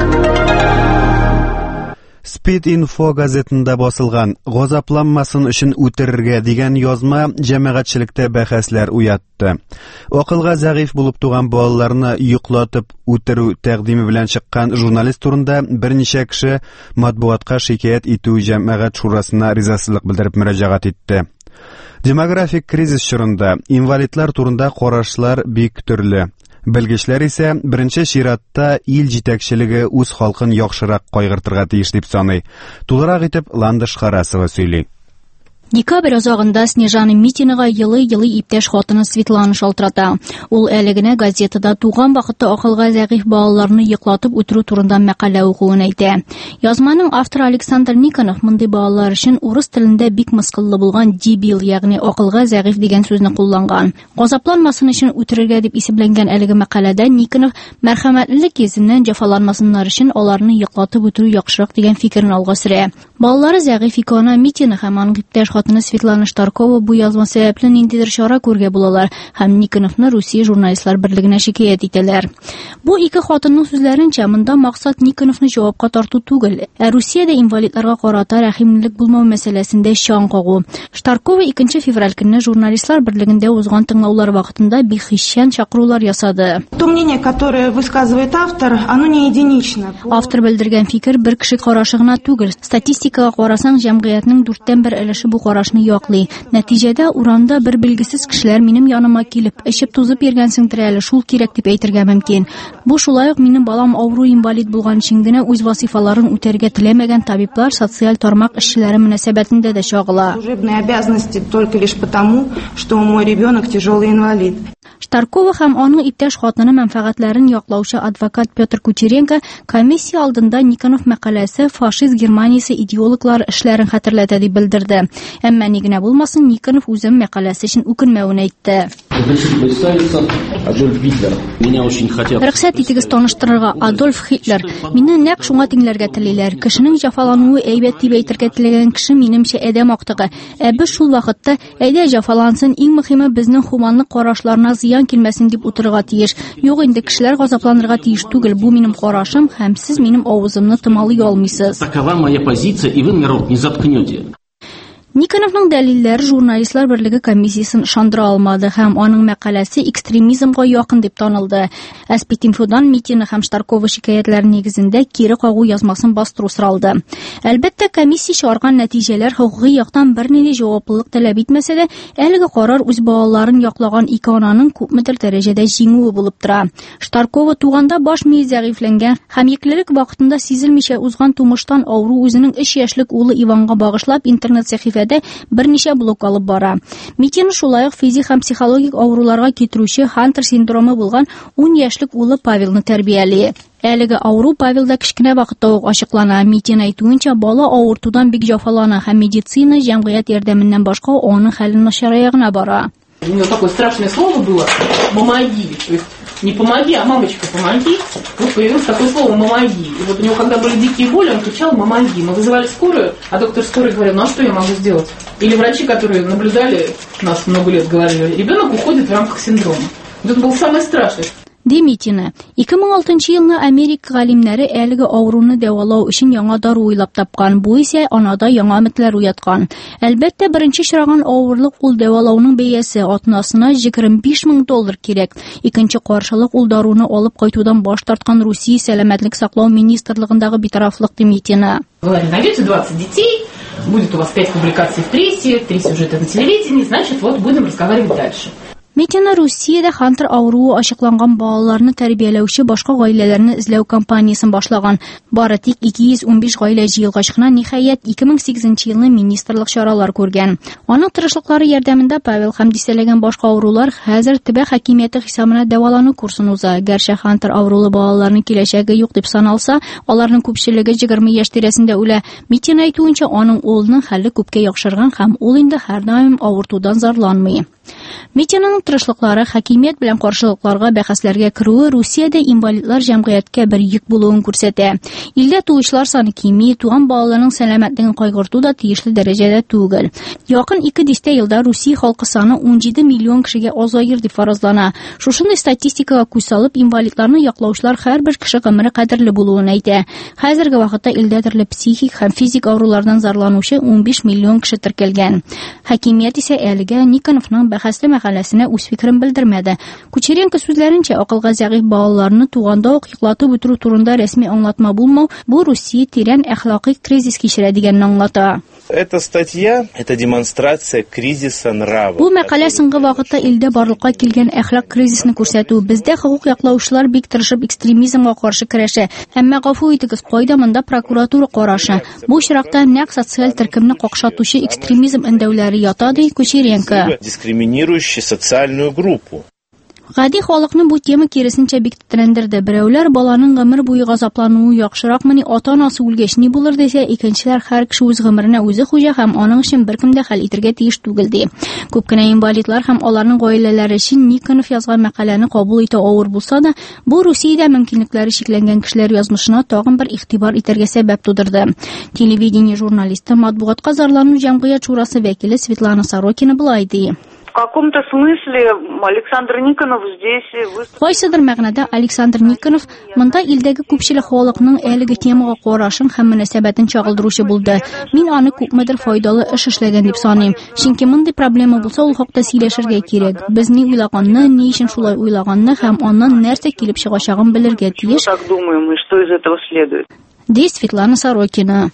Speed.info газетында басылган "Газапланмасын өчен үтерергә" дигән язма җәмәгатьчелектә бәхәсләр уятты. Акылга зәгыйф булып туган балаларны йоклатып үтерү тәкъдиме белән чыккан журналист турында берничә кеше матбугатка шикаят итү җәмәгать шурасына ризасызлык белдереп мөрәҗәгать итте. Демографик кризис чорында инвалидлар турында карашлар бик төрле. Белгечләр исә беренче чиратта ил җитәкчелеге үз халкын яхшырак кайгыртырга тиеш дип саный. Тулырак итеп Ландыш Харасова сөйли. Декабрь азагында Снежана Митинага елы-елы иптәш хатыны Светлана шалтырата. Ул әле генә газетада туган вакытта акылга зәгыйф балаларны йоклатып үтерү турында мәкалә укуын әйтә. Язманың авторы Александр Никонов мондый балалар өчен урыс телендә бик мыскыллы булган дебил, ягъни акылга зәгыйф дигән сүзне кулланган. Газапланмасын өчен үтерергә дип исемләнгән әлеге мәкаләдә Никонов мәрхәмәтлелек йөзеннән җәфаланмасыннар өчен аларны йоклатып үтерү яхшырак дигән фикерен алга сөрә. Балалары зәгыйф икәнен Митина һәм аның иптәш хатыны Светлана Штаркова бу язма сәбәпле ниндидер чара күргә булалар һәм Никоновны Русия журналистлар берлегенә шикаят итәләр. Бу ике хатынның сүзләренчә, монда максат Никоновны җавапка тарту түгел, ә Русиядә инвалидларга карата рәхимлелек булмау мәсьәләсендә чаң кагу. Штаркова икенче февраль көнне журналистлар берлегендә узган тыңлаулар вакытында бихишчән чакырулар ясады. То мнение, которое высказывает автор, оно не единично. Автор белдергән фикер бер кеше карашы гына түгел. Статистикага карасаң, җәмгыятьнең дүрттән бер өлеше бу карашны яклый. Нәтиҗәдә урамда бер билгесез кешеләр минем яныма килеп, эчеп тузып йөргәнсеңдер әле, шул кирәк дип әйтергә мөмкин. Бу шулай ук минем балам авыру инвалид булган өчен генә үз вазифаларын үтәргә теләмәгән табиблар, социаль тармак эшчеләре мөнәсәбәтендә дә чагыла. Служебные обязанности только лишь потому, что мой ребенок тяжелый инвалид. Штаркова һәм аның иптәш хатыны мәнфәгатьләрен яклаучы адвокат Петр Кучеренко комиссия алдында Никонов мәкаләсе фашист Германиясе идеологлар эшләрен хәтерләтә дип белдерде. Әмма ни генә булмасын, Никонов үзем мәкаләсе өчен үкенмәвен әйтте. Рөхсәт итегез таныштырырга, Адольф Гитлер. Мине нәкъ шуңа тиңләргә телиләр. Кешенең җәфалануы әйбәт дип әйтергә теләгән кеше минемчә адәм актыгы. Ә без шул вакытта әйдә җәфалансын, иң мөһиме безнең хуманлык карашларына зыян килмәсен дип утырырга тиеш. Юк, инде кешеләр газапланырга тиеш түгел. Бу минем карашым һәм сез минем авызымны тымалый алмыйсыз. Такова моя позиция, и вы народ не заткнете. Никоновның дәлилләре журналистлар берлеге комиссиясын ышандыра алмады һәм аның мәкаләсе экстремизмга якын дип танылды. Аспетинфодан Митина һәм Штаркова шикаятьләре нигезендә кире кагу язмасын бастыру соралды. Әлбәттә, комиссия чыгарган нәтиҗәләр хокукый яктан бернинди җаваплылык таләп итмәсә дә, әлеге карар үз балаларын яклаган ике ананың күпмедер дәрәҗәдә җиңүе булып тора. Штаркова туганда баш мие зәгыйфләнгән һәм еклелек вакытында сизелмичә узган тумыштан авыру үзенең өч яшьлек улы Иванга багышлап интернет сәхифә берничә блог алып бара. Митина шулай ук физик һәм психологик авыруларга китерүче Хантер синдромы булган ун яшьлек улы Павелны тәрбияли. Әлеге авыру Павелда кечкенә вакытта ук ачыклана. Митина әйтүенчә, бала авыртудан бик җафалана һәм медицина җәмгыять ярдәменнән башка аның хәлен начарая гына бара. У него такое страшное слово было «мамаги». То есть не «помоги», а «мамочка, помоги». Вот появилось такое слово «мамаги». И вот у него, когда были дикие боли, он кричал «мамаги». Мы вызывали скорую, а доктор скорой говорил: ну а что я могу сделать? Или врачи, которые наблюдали нас много лет, говорили: ребенок уходит в рамках синдрома. Вот это было самое страшное. Демитина. ике мең алтынчы елны Америка галимнәре әлеге авыруны дәвалау өчен яңа дару уйлап тапкан. Бу исә анада яңа өметләр уяткан. Әлбәттә, беренче очраган авырлык ул дәвалауның бәясе атнасына егерме биш мең доллар кирәк. Икенче каршылык ул даруны алып кайтудан баш тарткан Русия сәламәтлек саклау министрлыгындагы битарафлык Демитина. Вы найдете двадцать детей, будет у вас пять публикаций в прессе, три сюжета на телевидении, значит, вот будем разговаривать дальше. Митина Русиядә Хантер авыруы ачыкланган балаларны тәрбияләүче башка гаиләләрне эзләү кампаниясын башлаган. Бары тик ике йөз унбиш гаилә җыелгач кына ниһаять ике мең сигезенче елны министрлык чаралар күргән. Аның тырышлыклары ярдәмендә Павел һәм дистәләгән башка авырулар хәзер төбәк хакимияте хисабына дәвалану курсын уза. Гәрчә Хантер авырулы балаларның киләчәге юк дип саналса, аларның күпчелеге егерме яшь тирәсендә үлә. Митина әйтүенчә, аның улының хәле күпкә яхшырган һәм ул инде һәрдаим авыртудан зарланмый. Митинаның тырышлыклары хакимият белән каршылыкларга бәхәсләргә керүе Русиядә инвалидлар җәмгыятькә бер йөк булуын күрсәтә. Илдә туучылар саны кими, туган балаларның сәламәтлеген кайгырту да тиешле дәрәҗәдә түгел. Якын ике дистә елда Русия халкы саны ун җиде миллион кешегә азаер дип фаразлана. Шушындай статистикага күз салып, инвалидларны яклаучылар һәрбер кеше гомере кадерле булуын әйтә. Хәзерге вакытта илдә төрле психик һәм физик авырулардан зарланучы ун биш миллион кеше теркәлгән. Хакимият исә әлегә Никоновның бәхәсле мәкаләсенә үз фикерен белдермәде. Кучеренко сүзләренчә, акылга зәгыйф балаларны туганда ук йоклатып үтерү турында рәсми аңлатма булмау бу Русия тирән әхлакый кризис кичерә дигәнне аңлата. Эта статья — это демонстрация кризиса нрава. Бу мәкалә соңгы вакытта илдә барлыкка килгән әхлак кризисны күрсәтү. Бездә хукук яклаучылар бик тырышып экстремизмга каршы көрәшә. Әмма гафу итегез, кайда монда прокуратура карашы? Бу очракта нәкъ социаль төркемне какшатучы экстремизм эндәүләре ята, ди Кучеренко. Дискриминирующий социальную группу. Гади халыкны бу тема киресенчә бик тетрәндерде. Берәүләр баланың гомер буе газаплануы яхшыракмыни, ата-анасы үлгәч ни булыр дисә, икенчеләр һәр кеше үз гомеренә үзе хуҗа һәм аның өчен беркем дә хәл итәргә тиеш түгел ди. Күп кенә инвалидлар һәм аларның гаиләләре өчен Никонов язган мәкаләне кабул итә авыр булса да, бу Русиядә мөмкинлекләре чикләнгән кешеләр язмышына тагын бер игътибар итәргә сәбәп тудырды. Телевидение журналисты, матбугатка зарлану җәмгыять шурасы вәкиле Светлана Сорокина булай ди. В каком-то смысле Александр Никонов здесь выступил. Кайсыдыр мәгънәдә Александр Никонов монда илдәге күпчелек халыкның әлеге темага карашын һәм мөнәсәбәтен чагылдыручы булды. Мин аны күпмедер файдалы эш эшләгән дип саныйм. Чөнки мондый проблема булса, ул хакта сөйләшергә кирәк. Без ни уйлаганны, ни өчен шулай уйлаганны һәм аннан нәрсә килеп чыгачагын белергә тиеш. Так думаем, и что из этого следует? Ди Светлана Сорокина.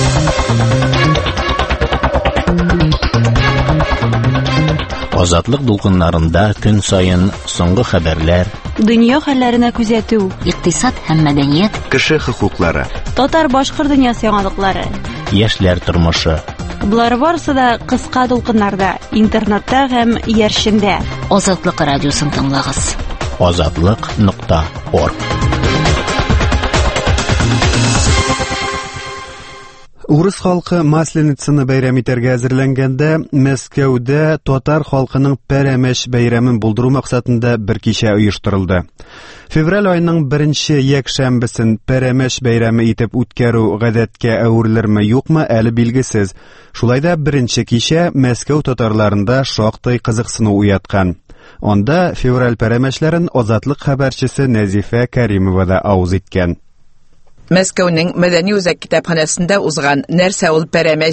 Азатлык дулкыннарында көн сайын соңгы хәбәрләр, дөнья хәлләренә күзәтү, икътисад һәм мәдәният, кеше хокуклары, татар-башкорт дөньясы яңалыклары, яшьләр тормышы. Булар барысы да кыска дулкыннарда, интернетта һәм яршендә. Азатлык радиосын тыңлагыз. азатлык нокта орг. Урыс халкы Масленицаны бәйрәм итәргә әзерләнгәндә, Мәскәүдә татар халкының Пәрәмәч бәйрәмен булдыру максатында бер кичә оештырылды. Февраль айының беренче якшәмбесен Пәрәмәч бәйрәме итеп үткәрү гадәткә әверелерме юкмы әле билгесез. Шулай да беренче кичә Мәскәү татарларында шактый кызыксыну уяткан. Анда февраль пәрәмәчләрен Азатлык хәбәрчесе Нәзифә Кәримова да авыз иткән. Мәскәүнең мәдәни үзәк китапханәсендә узган «Нәрсә ул Пәрәмәч»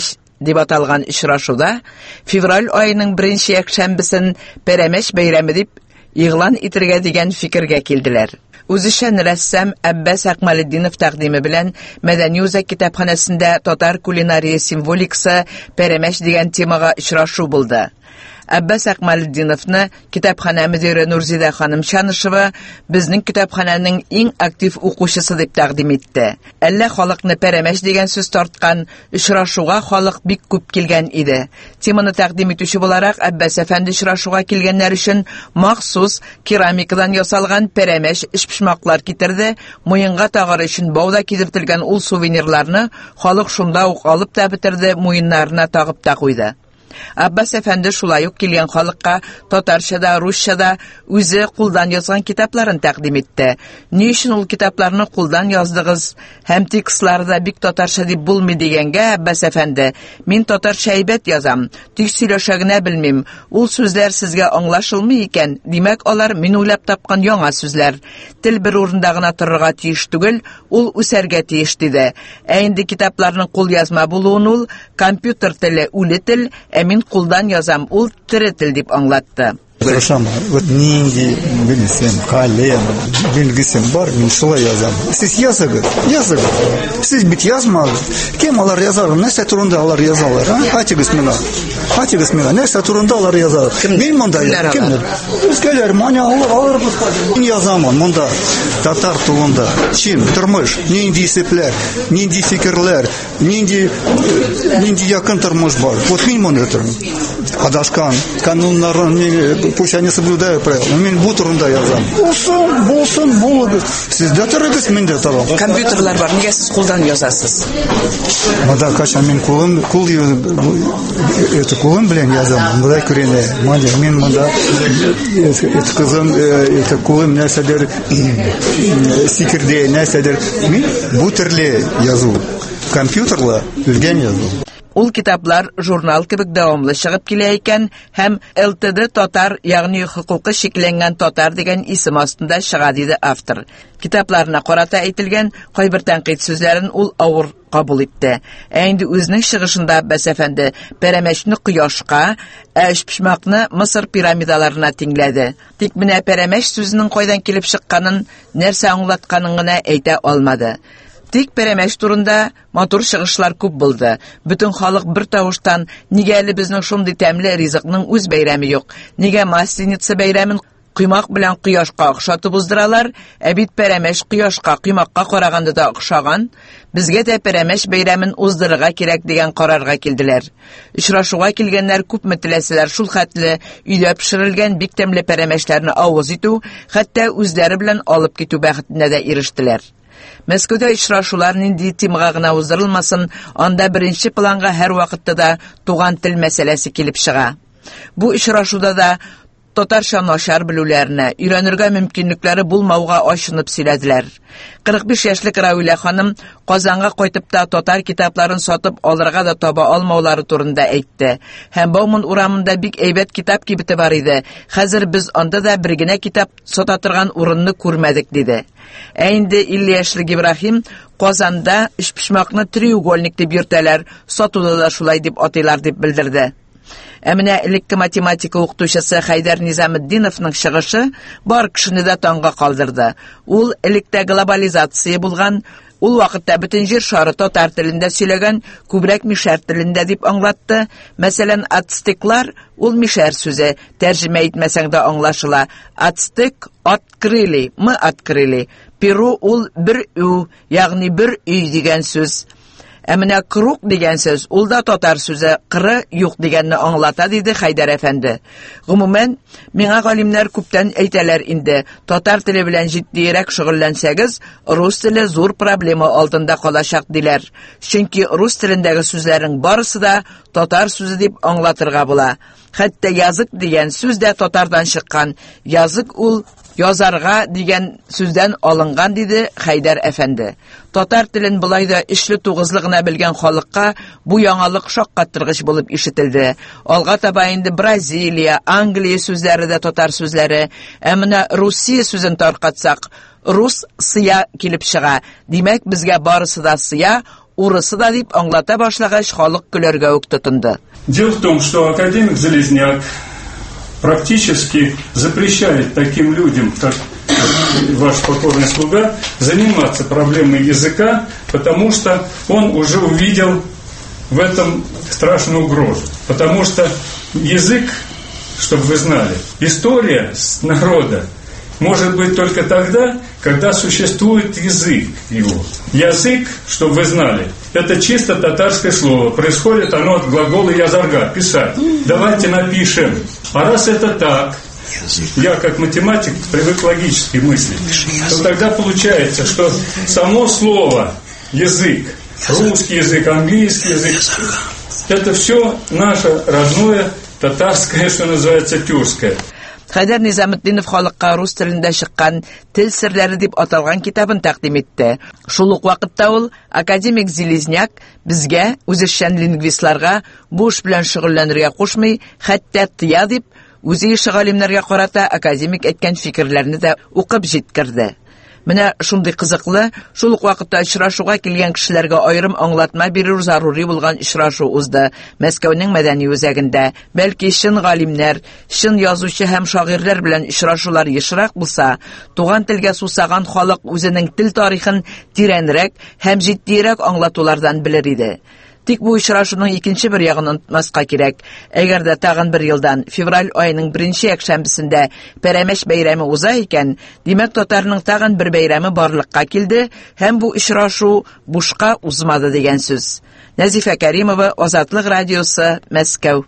дип аталган очрашуда февраль аеның беренче якшәмбесен Пәрәмәч бәйрәме дип игълан итәргә дигән фикергә килделәр. Үзешән рәссам Әббас Акмалетдинов тәкъдиме белән Мәдәни үзәк китапханәсендә татар кулинария символикасы Пәрәмәч дигән темага очрашу булды. Әббас Акмалетдиновны китапханә мөдире Нурзидә ханым Чанышева безнең китапханәнең иң актив укучысы дип тәкъдим итте. Әллә халыкны Пәрәмәч дигән сүз тарткан очрашуга халык бик күп килгән иде. Теманы тәкъдим итүче буларак Әббас әфәнде очрашуга килгәннәр өчен махсус керамикадан ясалган Пәрәмәч эшпишмаклар китерде. Муенга тагыр өчен бауда кидертелгән ул сувенирларны халык шунда ук алып та бетерде, муеннарына тагып та куйды. Аббас әфәнде шулай ук килгән халыкка татарчада, русчада үзе кулдан язган китапларын тәкъдим итте. Ни өчен ул китапларны кулдан яздыгыз һәм текстлары да бик татарча дип булмый дигәнгә Аббас әфәнде: "Мин татарча әйбәт язам, тик сөйләшә генә белмим. Ул сүзләр сезгә аңлашылмый икән. Димәк, алар мин уйлап тапкан яңа сүзләр. Тел бер урында гына торырга тиеш түгел, ул үсәргә тиеш" диде. Ә инде китапларның кул язма булуын ул компьютер теле үле тел, мин кулдан язам, ул тере тел дип аңлатты. Тырышам, вот нинди белсем, калем, белгисем бар, мин шулай язам. Сез языгыз, языгыз. Сез бит язмагыз. Кем алар язар? Нәрсә турында алар язалар? Атыгыз миңа. Атыгыз миңа. Нәрсә турында алар язар? Мин монда кемдер? Үзгәләр маны алар алар бу. Мин язам монда татар тулында. Чим, тормыш, нинди исепләр, нинди фикерләр, нинди нинди якын тормыш бар. Вот мин монда тормыш. Адашкан, кануннарын пусть они соблюдают правила. Но мин бу турында язам. Булсын, булсын, булыгыз. Сез дә торыгыз, мин дә торам. Компьютерлар бар, нигә сез кулдан язасыз? Монда качан мин кулым, кул это кулым белән язам. Монда күренә. Мали, мин монда это кызым, это кулым нәрсәдер сикердә, нәрсәдер. Мин бу төрле язу. Компьютерлар үлгән язу. Ул китаплар журнал кебек дәвамлы чыгып килә икән һәм эл тэ дэ татар, ягъни хукукы шикләнгән татар дигән исем астында чыга диде автор. Китапларына карата әйтелгән кайбер тәнкыйть сүзләрен ул авыр кабул итте. Ә инде үзенең чыгышында Аббас әфәнде Пәрәмәчне кояшка, эшпишмакны Мисыр пирамидаларына тиңләде. Тик менә Пәрәмәч сүзенең кайдан килеп чыкканын, нәрсә аңлатканын гына әйтә алмады. Тик Пәрәмәч турында матур чыгышлар күп булды. Бүтән халык бер тавыштан: "Нигә әле безнең шундый тәмле ризыкның үз бәйрәме юк? Нигә Масленица бәйрәмен кыймак белән кояшка охшатып уздыралар? Ә бит Пәрәмәч кояшка, кыймакка караганда да охшаган. Безгә дә Пәрәмәч бәйрәмен уздырырга кирәк" дигән карарга килделәр. Очрашуга килгәннәр күпме теләсәләр шул хәтле өйдә пешерелгән бик тәмле пәрәмәчләрне авыз итү, хәтта үзләре белән алып китү бәхетенә дә ирештеләр. Мәскәүдә очрашулар нинди темага гына уздырылмасын, анда беренче планга һәр вакытта да туган тел мәсьәләсе килеп чыга. Бу очрашуда да татарча начар белүләренә, өйрәнергә мөмкинлекләре булмауга ачынып сөйләделәр. кырык биш яшьлек Рауилә ханым Казанга кайтып та татар китапларын сатып алырга да таба алмаулары турында әйтте. Һәм Бауман урамында бик әйбәт китап кибете бар иде. Хәзер без анда да бер генә китап сата торган урынны күрмәдек диде. Ә инде илле яшьлек Ибраһим Казанда эшпишмакны треугольник дип йөртәләр, сатуда да шулай дип атыйлар дип белдерде. Ә менә элекке математика укытучысы Хайдар Низаметдиновның чыгышы бар кешене дә таңга калдырды. Ул электә глобализация булган, ул вакытта бөтен җир шары татар телендә сөйләгән, күбрәк мишәр телендә дип аңлатты. Мәсәлән, ацтеклар ул мишәр сүзе, тәрҗемә итмәсәң дә аңлашыла. Ацтек открыли, мы открыли. Перу ул бер үй, ягъни бер үй дигән сүз. Ә менә круг дигән сүз, ул да татар сүзе, кыры юк дигәнне аңлата, диде Хайдар әфәнде. Гомумән, миңа галимнәр күптән әйтәләр инде, татар теле белән җитдиерәк шөгыльләнсәгез, рус теле зур проблема алдында калачак диләр. Чөнки рус телендәге сүзләрнең барысы да татар сүзе дип аңлатырга була. Хәтта язык дигән сүз дә татардан чыккан. Язык ул язарга дигән сүздән алынган, диде Хайдар әфәнде. Татар телен булай да ишле тугызлы гына белгән халыкка бу яңалык шаккаттыргыч булып ишетелде. Алга таба инде Бразилия, Англия сүзләре дә татар сүзләре, ә менә Русия сүзен таркатсак, рус сыя килеп чыга. Димәк, безгә барысы да сыя, урысы да дип аңлата башлагач, халык көләргә үк тотынды. Дело в том, что академик Залезняк практически запрещает таким людям, как ваш покорный слуга, заниматься проблемой языка, потому что он уже увидел в этом страшную угрозу. Потому что язык, чтобы вы знали, история народа может быть только тогда, когда существует язык его. Язык, чтобы вы знали, это чисто татарское слово. Происходит оно от глагола язарга, писать. Давайте напишем. А раз это так, я как математик привык логически мыслить, то тогда получается, что само слово язык, русский язык, английский язык, это все наше родное татарское, что называется, тюркское. Хайдар Низаметдинов халыкка рус телендә чыккан "Тел серләре" дип аталган китабын тәкъдим итте. Шул ук вакытта ул академик Залезняк безгә, үзешчән лингвистларга бу эш белән шөгыльләнергә кушмый, хәтта тыя дип үзе ише галимнәргә карата академик әйткән фикерләрне дә укып җиткерде. Менә шундый кызыклы, шул ук вакытта очрашуга килгән кешеләргә аерым аңлатма бирү зарури булган очрашу узды Мәскәүнең мәдәни үзәгендә. Бәлки чын галимнәр, чын язучы һәм шагыйрьләр белән очрашулар ешрак булса, туган телгә сусаган халык үзенең тел тарихын тирәнрәк һәм җитдирәк аңлатулардан белер иде. Тик бу очрашуның икенче бер ягын онытмаска кирәк. Әгәр дә тагын бер елдан февраль аеның беренче якшәмбесендә Пәрәмәч бәйрәме уза икән, димәк татарның тагын бер бәйрәме барлыкка килде һәм бу очрашу бушка узмады дигән сүз. Нәзифә Кәримова, Азатлык радиосы, Мәскәү.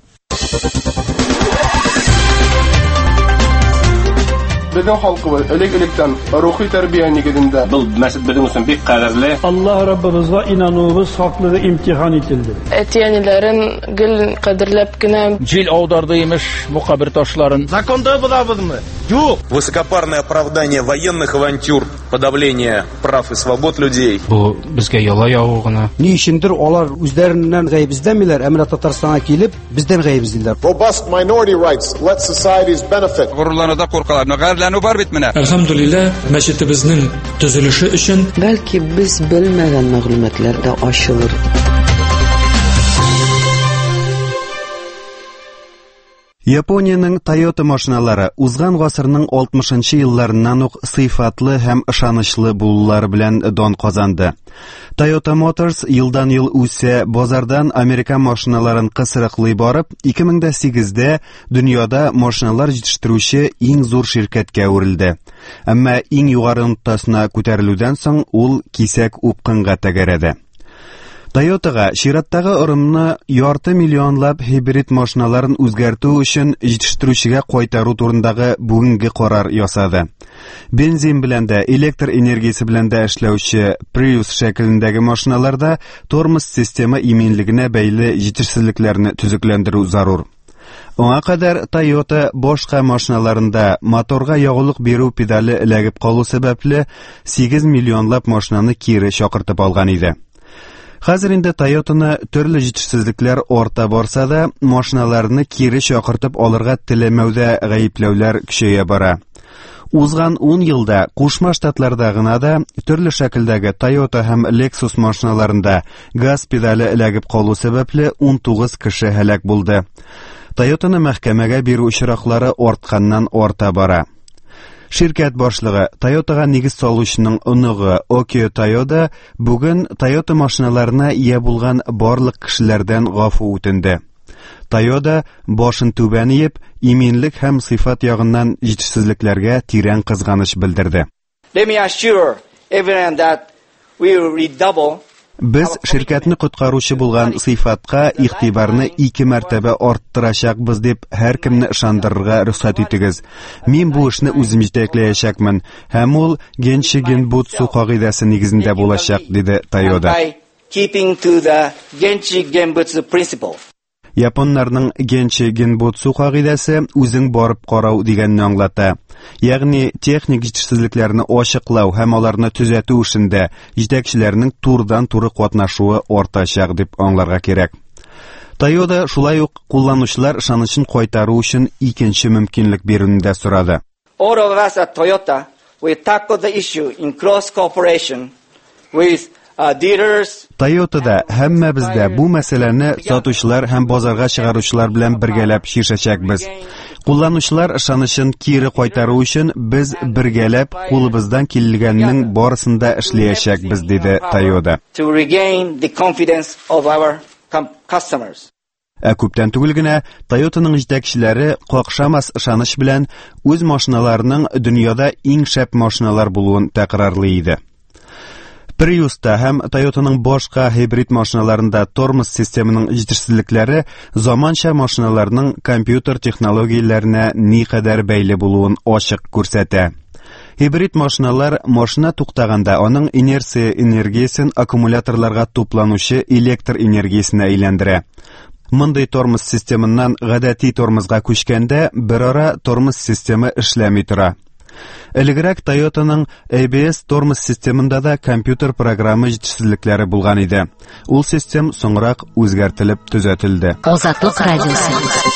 Безнең халкыбыз элек-электән рухи тәрбия нигезендә. Бу мәсҗид безнең өчен бик кадерле. Аллаһ Раббыбызга инануыбыз хаклыгы имтихан ителде. Әтиәниләрен гел кадерләп кенә җил аударды имеш бу кабер ташларын. Законда булабызмы? Юк. Высокопарное оправдание военных авантюр, подавление прав и свобод людей. Бу безгә яла яву гына. Ни өчендер алар үзләреннән гаеп эзләмиләр, әмма Татарстанга килеп, бездән гаеп эзлиләр. Robust minority rights let societies benefit. Горурларда куркалар, мәгәрләнү бар бит менә. Әлхәмдулилlah, мәчетебезнең төзелеше өчен бәлки без белмәгән мәгълүматлар да ачылыр. Япониянең Toyota машиналары узган гасырның алтмышынчы елларыннан ук сыйфатлы һәм ышанычлы булулары белән дан казанды. Toyota Motors елдан-ел үсә, базардан Америка машиналарын кысрыклый барып, ике мең сигездә дөньяда машиналар җитештерүче иң зур ширкәткә үрелде. Әмма иң югары нуктасына күтәрелүдән соң ул кисәк упкынга тәгәрәде. Toyota'га чираттагы орымны ярты миллионлап гибрид машиналарын үзгәртү өчен җитештерүчегә кайтару турындагы бүгенге карар ясады. Бензин белән дә, электр энергиясе белән дә эшләүче Prius шәкелендәге машиналарда тормоз система иминлегенә бәйле җитешсезлекләрне төзекләндерү зарур. Аңа кадәр Toyota башка машиналарында моторга ягулык бирү педале эләгеп калу сәбәпле сигез миллионлап машинаны кире чакыртып алган иде. Хәзер инде Toyota'ны төрле җитешсезлекләр орта барса да, машиналарны кире чакыртып алырга теләмәүдә гаепләүләр көчәя бара. Узган ун елда Кушма Штатларда гына да төрле шәкелдәге Toyota һәм Lexus машиналарында газ педале эләгеп калу сәбәпле ун тугыз кеше һәлак булды. Toyota'ны мәхкәмәгә бирү очраклары артканнан арта бара. Ширкәт башлыгы Toyota'га нигез салучының оныгы Okio Toyoda бүген Toyota машиналарына ия булган барлык кешеләрдән гафу үтенде. Toyota башын түбән иеп, иминлек һәм сыйфат ягыннан җитешсезлекләргә тирән кызганыч белдерде. Let me assure everyone that we will redouble Без ширкәтне коткаручы булган сыйфатка игътибарны ике мәртәбә арттырачакбыз дип һәркемне ышандырырга рөхсәт итегез. Мин бу эшне үзем җитәкләячәкмен һәм ул Генчи Генбутсу кагыйдәсе нигезендә булачак, диде Toyota. Keeping to the Genchi Genbutsu principle. Японнарның Генчи Генбутсу кагыйдәсе үзең барып карау дигәнне аңлата. Ягъни техник җитешсезлекләрне ачыклау һәм аларны төзәтү эшендә җитәкчеләрнең турдан-туры катнашуы артачак дип аңларга кирәк. Toyota шулай ук кулланучылар ышанычын кайтару өчен икенче мөмкинлек бирүне дә сорады. All of us at Toyota we tackle the issue in close cooperation with Toyota'da hammabizda bu masalani sotuvchilar ham bozorga chiqaruvchilar bilan birgalab shirishacakmiz. Kullanuvchilar ishonishini kiri qaytaruv uchun biz birgalab qo'limizdan kelganning borisida ishlayacakmiz, dedi Toyota. Ko'pdan tugilgina Toyota'ning yetakchilari qo'qshamas ishonish bilan o'z mashinalarining dunyoda eng shap mashinalar bo'lganini takrorlaydi. Prius'ta ham Toyota'ning boshqa hibrid mashinalarida tormoz sistemining yetisizliklari zamoncha mashinalarning kompyuter texnologiyalarına niqadar bayli bo'lganini ochiq ko'rsatadi. Hibrid mashinalar mashina to'xtaganda uning inersiya energiyasini akkumulyatorlarga to'planuvchi elektr energiyasini aylantiradi. Bunday tormoz sistemidan g'adatiy tormozga ko'chganda birora tormoz sistemi ishlamay turadi. Ilg'rak Toyota'ning A B S tormoz sistemida da kompyuter programma yetisizliklari bo'lgan edi. U sistem so'ngroq o'zgartirilib tuzatildi. Ozodlik radiosi.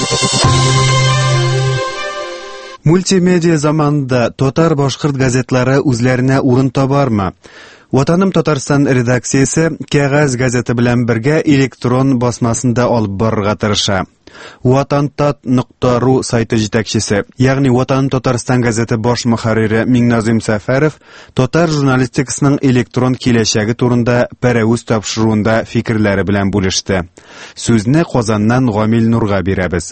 Multimedia zamonida Totar boshqirt gazetlari o'zlariga o'rin toparmi? Vatanim Tatariston redaksiyasi Qog'oz gazeti bilan birga elektron bosmasida olib borishga tirishadi. vatantat nuqta ru sayti yetakchisi, ya'ni Vatan Tatariston gazeti bosh muharriri Mingnazim Safarov Tatar jurnalistikasining elektron kelajagi turida paravuz topshiruvida fikrlari bilan bo'lishdi. So'zni Qozondan G'omil Nurga beramiz.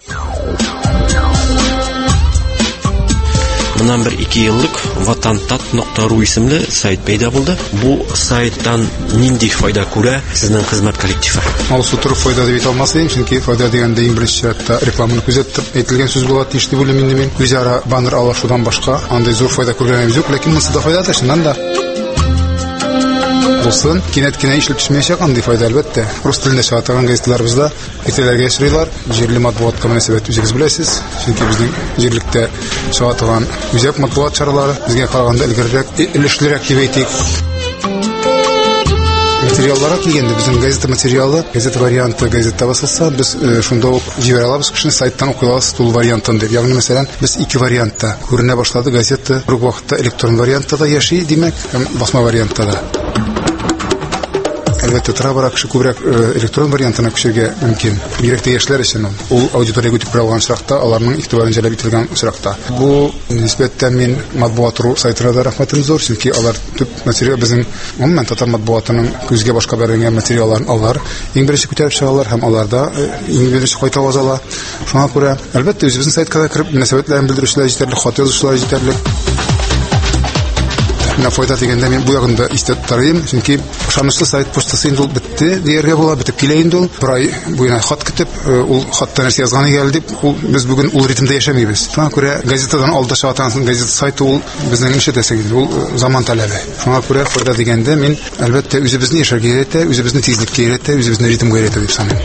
Bundan bir iki yıllık vatantat nokta ru isimli sayt payda buldu. Bu sayttan nindi fayda kura sizin hizmet kollektifi? Al sutur fayda deb ayta olmasayım, çünkü fayda degende eng birinchi şartda reklamını күзәтеп, aytilgan so'z bo'ladi deyishdi bo'lim men. O'zaro banner alışudan boshqa anday zo'r foyda ko'rganimiz yo'q, lekin bunisi foyda da shundan da. Olsun, kinetkine işlep düşmeyecek anday fayda albatta. Rus tilinde çağıtağın gazetelerimizde etelerge yaşırıyorlar. Yerli matbuatla münasebet üzeriz bilesiz. Çünkü bizim yerlikte çağıtağın üzep matbuat çaraları bizge kalganda ilgirerek, ilişkilerek gibi etik. Materiallara kelgende bizim gazete materialı, gazete variantı gazetede basılsa biz e, şunda civer alabız kişinin sayttan okuyalabız tul variantın deb. Yani mesela biz iki variantta görüne başladı gazete, bir vakitte elektron variantta da yaşıyor demek, basma variantta da. Elbette tarabarak kişi kubrak elektron variantına kişiге mümkün. Birekte yaşlar için o auditoriya götürüp algan şırakta, alarının ihtibarın jalep itilgan şırakta. Bu nispetten men matbuat.ru saytına da rahmetim zor. Çünkü alar tüp material bizim umumen Tatar matbuatının gözge başka berilgen materiallarını alar. En birinci kütüp çağlar hem alarda en birinci koyta vazalar. Şuna göre elbette özümüzün saytına kirip münasebetlerini bildirişler yeterli, hat yazışlar yeterli. Ne fayda degende men bu yagında istet tarayım. Çünkü şanışlı sayt postası indi bitti. Diğerge bola bitip kileyin dol. Bir ay boyuna hat kitip, ul hatta neresi yazgаны geldi. Biz bugün ul ritimde yaşamayız. Şuna göre gazeteden alda şahatansın gazete saytı ul bizden işe desek ul zaman talebi. Şuna göre fayda degende men elbette özümüzni yaşar gerekte, özümüzni tezlik gerekte, özümüzni ritim gerekte dep sanıyorum.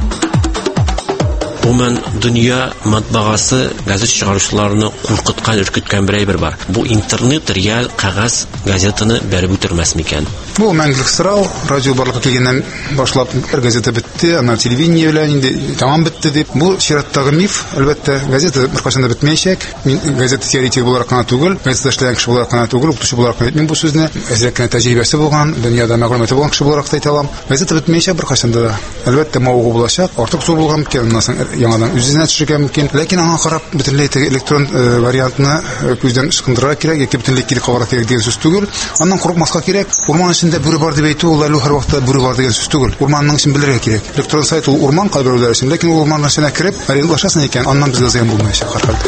Umuman dünya matbaası gazete çıkarışlarını korkutkan, ürkütken bir bir var. Bu internet real qog'oz gazetini berib o'tirmas mikan? Bu мәңгілік сырау, радио барлыққа келгеннен башлап, бір газета бітті, ана телевидение белән инде тамам бітті деп. Бұл шираттағы миф, әлбәттә, газета бір қашанда бітмейшек. Мен газета теоретик буларак кына түгел, газета эшләгән кеше буларак кына түгел, укытучы буларак әйтмим бу сүзне. Әзрәк кенә тәҗрибәсе булган, дөньяда мәгълүматы булган кеше буларак та әйтә алам. Газета бітмейшек бір қашанда да. Әлбәттә, мавыгы булачак, артык зур булган микән, аннан яңадан үзенә төшергән мөмкин. Ләкин аңа карап бөтенләй электрон вариантны күздән ышкындырырга кирәк, яки бөтенләй килеп калырга кирәк дигән сүз түгел. Аннан курыкмаска кирәк. Урман içinde бүрі бар деп әйту, ул әле һәр вакытта бүрі бар дигән сүз түгел. Урманның ишен белергә кирәк. Электрон сайт ул урман кайберләр өчен, ләкин ул урманның эченә кирип, арендалашасың икән, аннан безгә зыян булмаячак һәрхәлдә.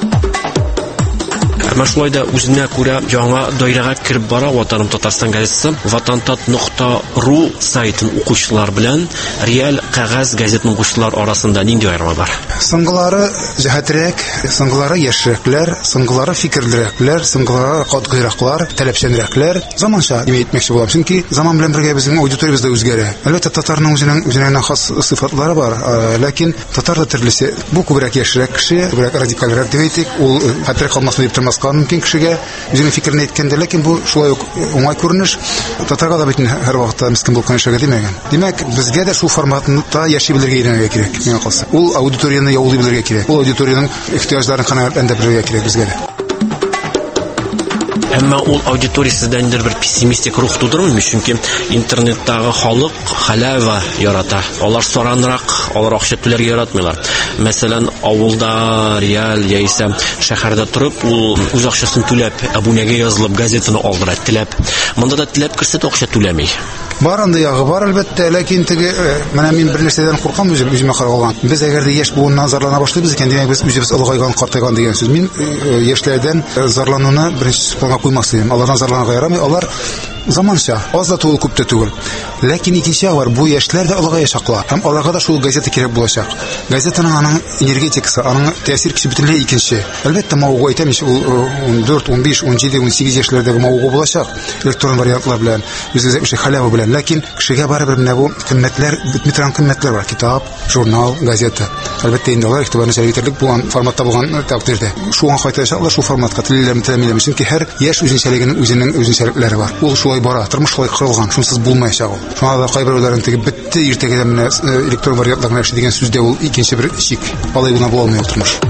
Шулай да үзенә күрә яңа даирәгә кирип бара Ватаным Татарстан газетасы vatantat nokta ru сайтын укучылар белән реаль qog'oz газетның укучылар арасында нинди аерма бар? Соңгылары җәһәтрәк, соңгылары яшьрәкләр, соңгылары фикерлерәкләр, соңгылары катгыйраклар, таләпчәнрәкләр. Заманча дип әйтмәкче булам. Чөнки заман белән бергә безнең аудиториябыз да үзгәрә. Әлбәттә татарның үзенең үзенә хас сыйфатлары бар, ләкин татар да төрлесе. Бу күбрәк яшьрәк кеше, күбрәк радикалрак дип әйтик, ул хәтер калмасын дип тормаска мөмкин кешегә үзенең фикерен әйткәндә, ләкин бу шулай ук уңай күренеш. Татарга да бит һәр вакытта мискин булган яшәгә димәгән. Димәк, безгә дә шул форматта яши белергә өйрәнергә кирәк. Миңа калса. Ул аудиторияны яулый белергә кирәк. Ул аудиторияның ихтиҗларын канәгатьләндерергә кирәк безгә дә. Әмма ул аудиториясендә инде бер пессимистик рух тудырмый, чөнки интернеттагы халык халава ярата. Алар соранрак, алар акча түләргә яратмыйлар. Мәсәлән, авылда, реаль яисә шәһәрдә торып, ул үз акчасын түләп, абунәгә язылып, газетаны алдыра теләп. Монда да теләп кирсә акча түләми. Бар анда ягы бар әлбәттә, ләкин теге менә мин бер нәрсәдән куркам үзем, үземә каралган. Без әгәр дә яшь буыннан зарлана башлыйбыз икән, димәк без үзебез олыгайган, картайган дигән сүз. Мин яшьләрдән зарлануны беренче планга куймаслыйм. Алардан зарланырга ярамый. Алар заманча, аз да түгел, күп тә түгел. Ләкин икенче бар, бу яшьләр дә олыгаячаклар. Һәм аларга да шул газета кирәк булачак. Газетаның аның энергетикасы, аның тәэсир көче бөтенләй икенче. Әлбәттә, мавыгы әйтәм, ул он дүрт, он биш, он җиде, он сигез яшьләрдәге мавыгы булачак. Электрон вариантлар белән, үзегезә үше халява белән. Ләкин кешегә барыбер менә бу кыйммәтләр, бетми торган кыйммәтләр бар. Китап, журнал, газета. Әлбәттә, инде алар игътибарны җәлеп итерлек булган форматта булган тәкъдирдә. Шуңа кайтачаклар, шул форматка телиләрме, теләмиләрме? Чөнки һәр яшь үзенчәлегенең үзенең үзенчәлекләре бар. Ул шулай бара. Тормыш шулай кырылган, шунсыз булмаячак ул. Шуңа да кайберләрнең теге бетте иртәгәдә менә электрон вариантларны эшләр дигән сүздә ул икенче бер чик. Алай гына була алмый тормыш.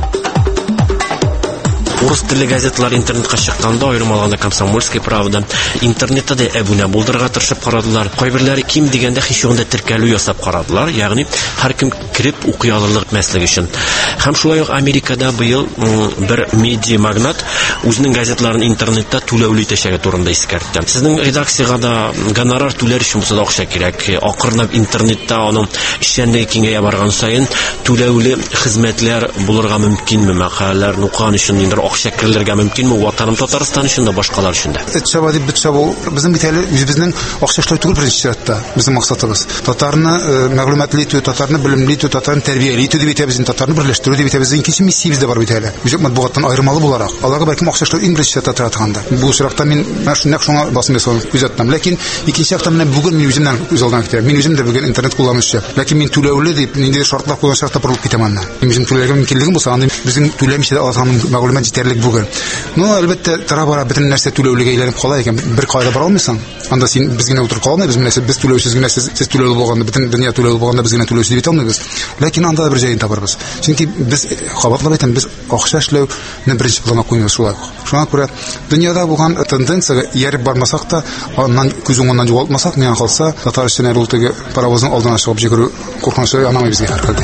Урыс телле газеталар интернетка чыкканда, аерым алганда Комсомольская правда, интернетта да әбүнә булдырырга тырышып карадылар. Кайберләре ким дигәндә һичьюгында теркәлү ясап карадылар, ягъни һәркем кирип укый алырлык мәслек өчен. Һәм шулай ук Америкада быел бер медиа магнат үзенең газеталарын интернетта түләүле итәчәге турында искәртте. Сезнең редакциягә да гонорар түләр өчен булса да акча кирәк. Акырынып интернетта аның эшчәнлеге киңәя барган саен түләүле хезмәтләр булырга мөмкинме? Мәкаләләрне укыган өчен инде акча кирелергә мөмкинме? Ватаным Татарстан өчен дә башкалар өчен дә. Чаба дип битчабу безнең бит әле үзебезнең акча эшләү түгел беренче чиратта. Безнең максатыбыз татарны мәгълүматлы итү, татарны белемле итү, татарны тәрбияле итү дип әйтәбез, татарны берләштерү дип әйтәбез. Икенче миссиябыз да бар бит әле. Үзе матбугаттан аермалы буларак. Аларга бәлки акча эшләү иң беренче чиратта тора торганда. Бу чиратта мин шундый шуңа басым ясавым күзәтәм. Ләкин икенче яктан менә бүген мин үземнән үз алдан китәм. Мин үзем дә бүген интернет кулланучы. Ләкин мин түләүле дип нинди шартлар куйган шартта борылып китәм аннан. Мин үзем түләргә мөмкинлегем булса, анда безнең түләмичә дә алган мәгълүмат җитәрлек бүген. Ну, әлбәттә, тора-бара бөтен нәрсә түләүлегә әйләнеп кала икән. Бер кайда бара алмыйсың. Анда син без генә утырып калмыйбыз, менә без түләүсез генә сез түләүле булганда, бөтен дөнья түләүле булганда без генә түләүсез дип әйтәлмәйбез. Ләкин анда да бер җаен табарбыз. Чөнки без кабатлап әйтәм, без акча эшләүне беренче планга куймыйбыз шулай. Шуңа күрә дөньяда булган тенденция ярып бармасак та, аннан күз уңыннан югалтмасак, миңа калса, татар өчен ул теге паровозның алдына чыгып җигерү куркынычы янамый безгә һәркелдә.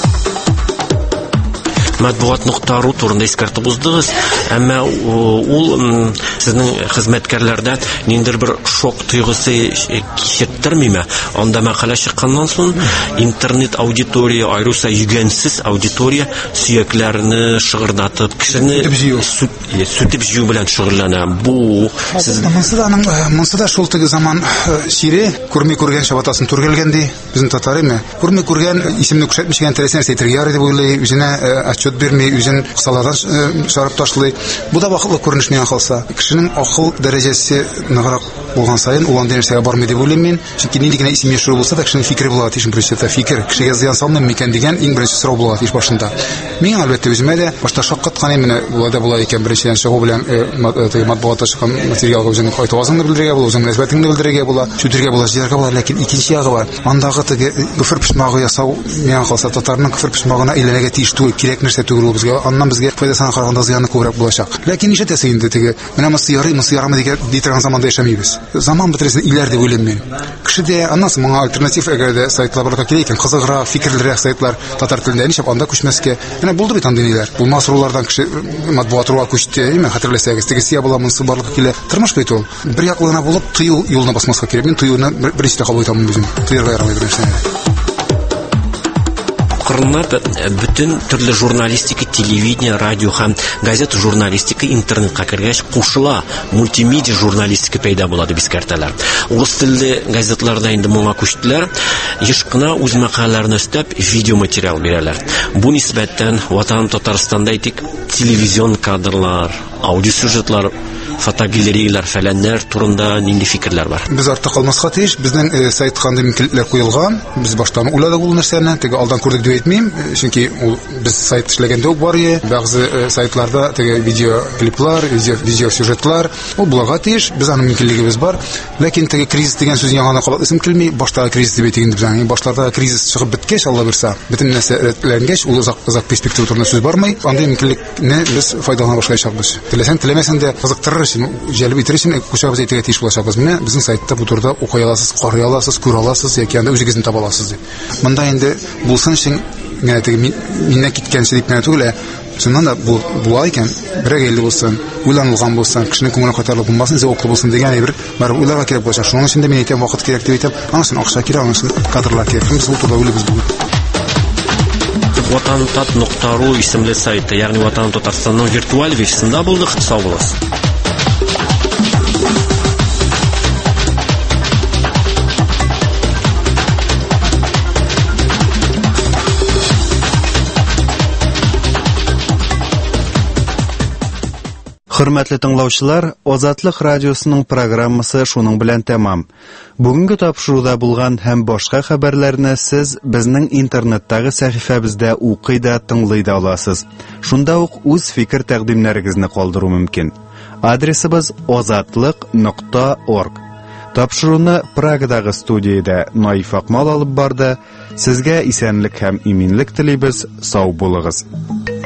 Матбугат нокта ру турында искәртеп уздыгыз, әмма ул сезнең хезмәткәрләрдә ниндидер бер шок тойгысы кичертермиме? Анда мәкалә чыкканнан соң интернет аудитория, айрыса йөгәнсез аудитория сөякләрне шыгырдатып, кешене сүтеп җыю белән шөгыльләнә. Бу сез монсыданың монсыда шул теге заман шире күрми күргән шабатасын тургәлгән ди. Безнең татарымы? Күрми күргән исемне күрсәтмичгән теләсән әйтергә ярый дип уйлый, үзенә отчет бирми, үзен кысалардан шарып ташлый. Бу да вакытлы күренеш миңа калса. Кешенең акыл дәрәҗәсе ныграк булган саен ул андый нәрсәгә бармый дип уйлыйм мин. Чөнки нинди генә исем яшерү булса да кешенең фикере була, тиеш беренче фикер. Кешегә зыян салмый микән дигән иң беренче сорау була тиеш башында. Мин әлбәттә үземә дә башта шаккаткан менә булада була икән беренчедән чыгу белән матбугатта чыккан материалга үзенең кайтуазыңны белдерергә була, үзенең нәсбәтеңне белдерергә була, шүтергә була, җиргә була, ләкин икенче ягы бар. Андагы теге күфер пишмагы ясау миңа калса татарның күфер пишмагына әйләнергә тиеш түгел, кирәк нәрсә түгел ул безгә. Аннан безгә файдасына караганда зыяны күбрәк булачак. Ләкин ишетәсе инде теге менә мосы ярый, мосы ярамый дигән дитргән заманда яшәмибез. Заман бетерсен иләр дип уйлыйм мин. Кешедә аннан соң моңа альтернатив әгәр дә сайтлар барга кирәк икән, кызыграк, фикерлерәк сайтлар татар телендә ничек анда күчмәскә. Менә булды бит андый ниләр. Булмас рулардан кеше матбугат руга күчте, әйме хәтерләсәгез, теге сия була монсы барлык килә. Тормыш бит ул. Бер яклына булып тыю юлына басмаска кирәк. Мин тыюны беренче кабул итәм үзем. Тыярга ярамый бер нәрсә. Акырынлап бөтен төрле журналистика, телевидение, радио һәм газет журналистика интернетка кергәч кушыла, мультимедиа журналистика пәйда була дип искәртәләр. Урыс телле газетларда инде моңа күчтеләр, еш кына үз мәкаләләрен өстәп видеоматериал бирәләр. Бу нисбәттән Ватан Татарстанда әйтик, телевизион кадрлар, аудиосюжетлар, фотогалереялар, фәләннәр турында нинди фикерләр бар? Без артта калмаска тиеш, безнең э, сайт кандай мөмкинлекләр куелган. Без баштан уйладык ул нәрсәне, теге алдан күрдек дип әйтмим, чөнки ул без сайт эшләгәндә үк бар иде. Бәгъзе э, сайтларда теге видео клиплар, видео, видео сюжетлар, ул булырга тиеш, без аның мөмкинлегебез бар. Ләкин теге кризис дигән сүз яңа кабатлыйсым килми, баштагы кризис дип әйтегән дип заңы. Башларда кризис чыгып беткәч, Алла бирсә, бөтен нәрсә рәтләнгәч, ул узак перспектива турында сүз бармый. Андый мөмкинлекне без файдалана башlayacakбыз. Теләсәң, теләмәсәң дә кызыктырыр өчен, җәлеп итер өчен күчәбез әйтергә тиеш булачакбыз. Менә безнең сайтта бу турыда укый аласыз, карый аласыз, күрә аласыз, яки анда үзегезне таба аласыз дип. Монда инде булсын өчен генә теге миннән киткәнче дип генә түгел, шуннан да бу була икән, бирәгәйле булсын, уйланылган булсын, кешенең күңелен кайтарлык булмасын, зәвыклы булсын дигән бер бар уйларга кирәк булачак. Шуның өчен дә мин әйтәм, вакыт кирәк дип әйтәм. Аның өчен акча кирәк, аның өчен кадрлар кирәк. Без бу турыда уйлыйбыз бүген. Ватанtat нокта ру исемле сайты, ягъни Ватан Татарстанның виртуаль версиясында булдык, сау булыгыз. Хөрмәтле тыңлаучылар, Азатлык радиосының программасы шуның белән тәмам. Бүгенге тапшыруда булган һәм башка хәбәрләрне сез безнең интернеттагы сәхифәбездә укый да, тыңлый да аласыз. Шунда ук үз фикер тәкъдимнәрегезне калдыру мөмкин. Адресыбыз азатлык нокта орг. Тапшыруны Прагадагы студиядә Наиф Акмал алып барды. Сезгә исәнлек һәм иминлек телибез. Сау булыгыз.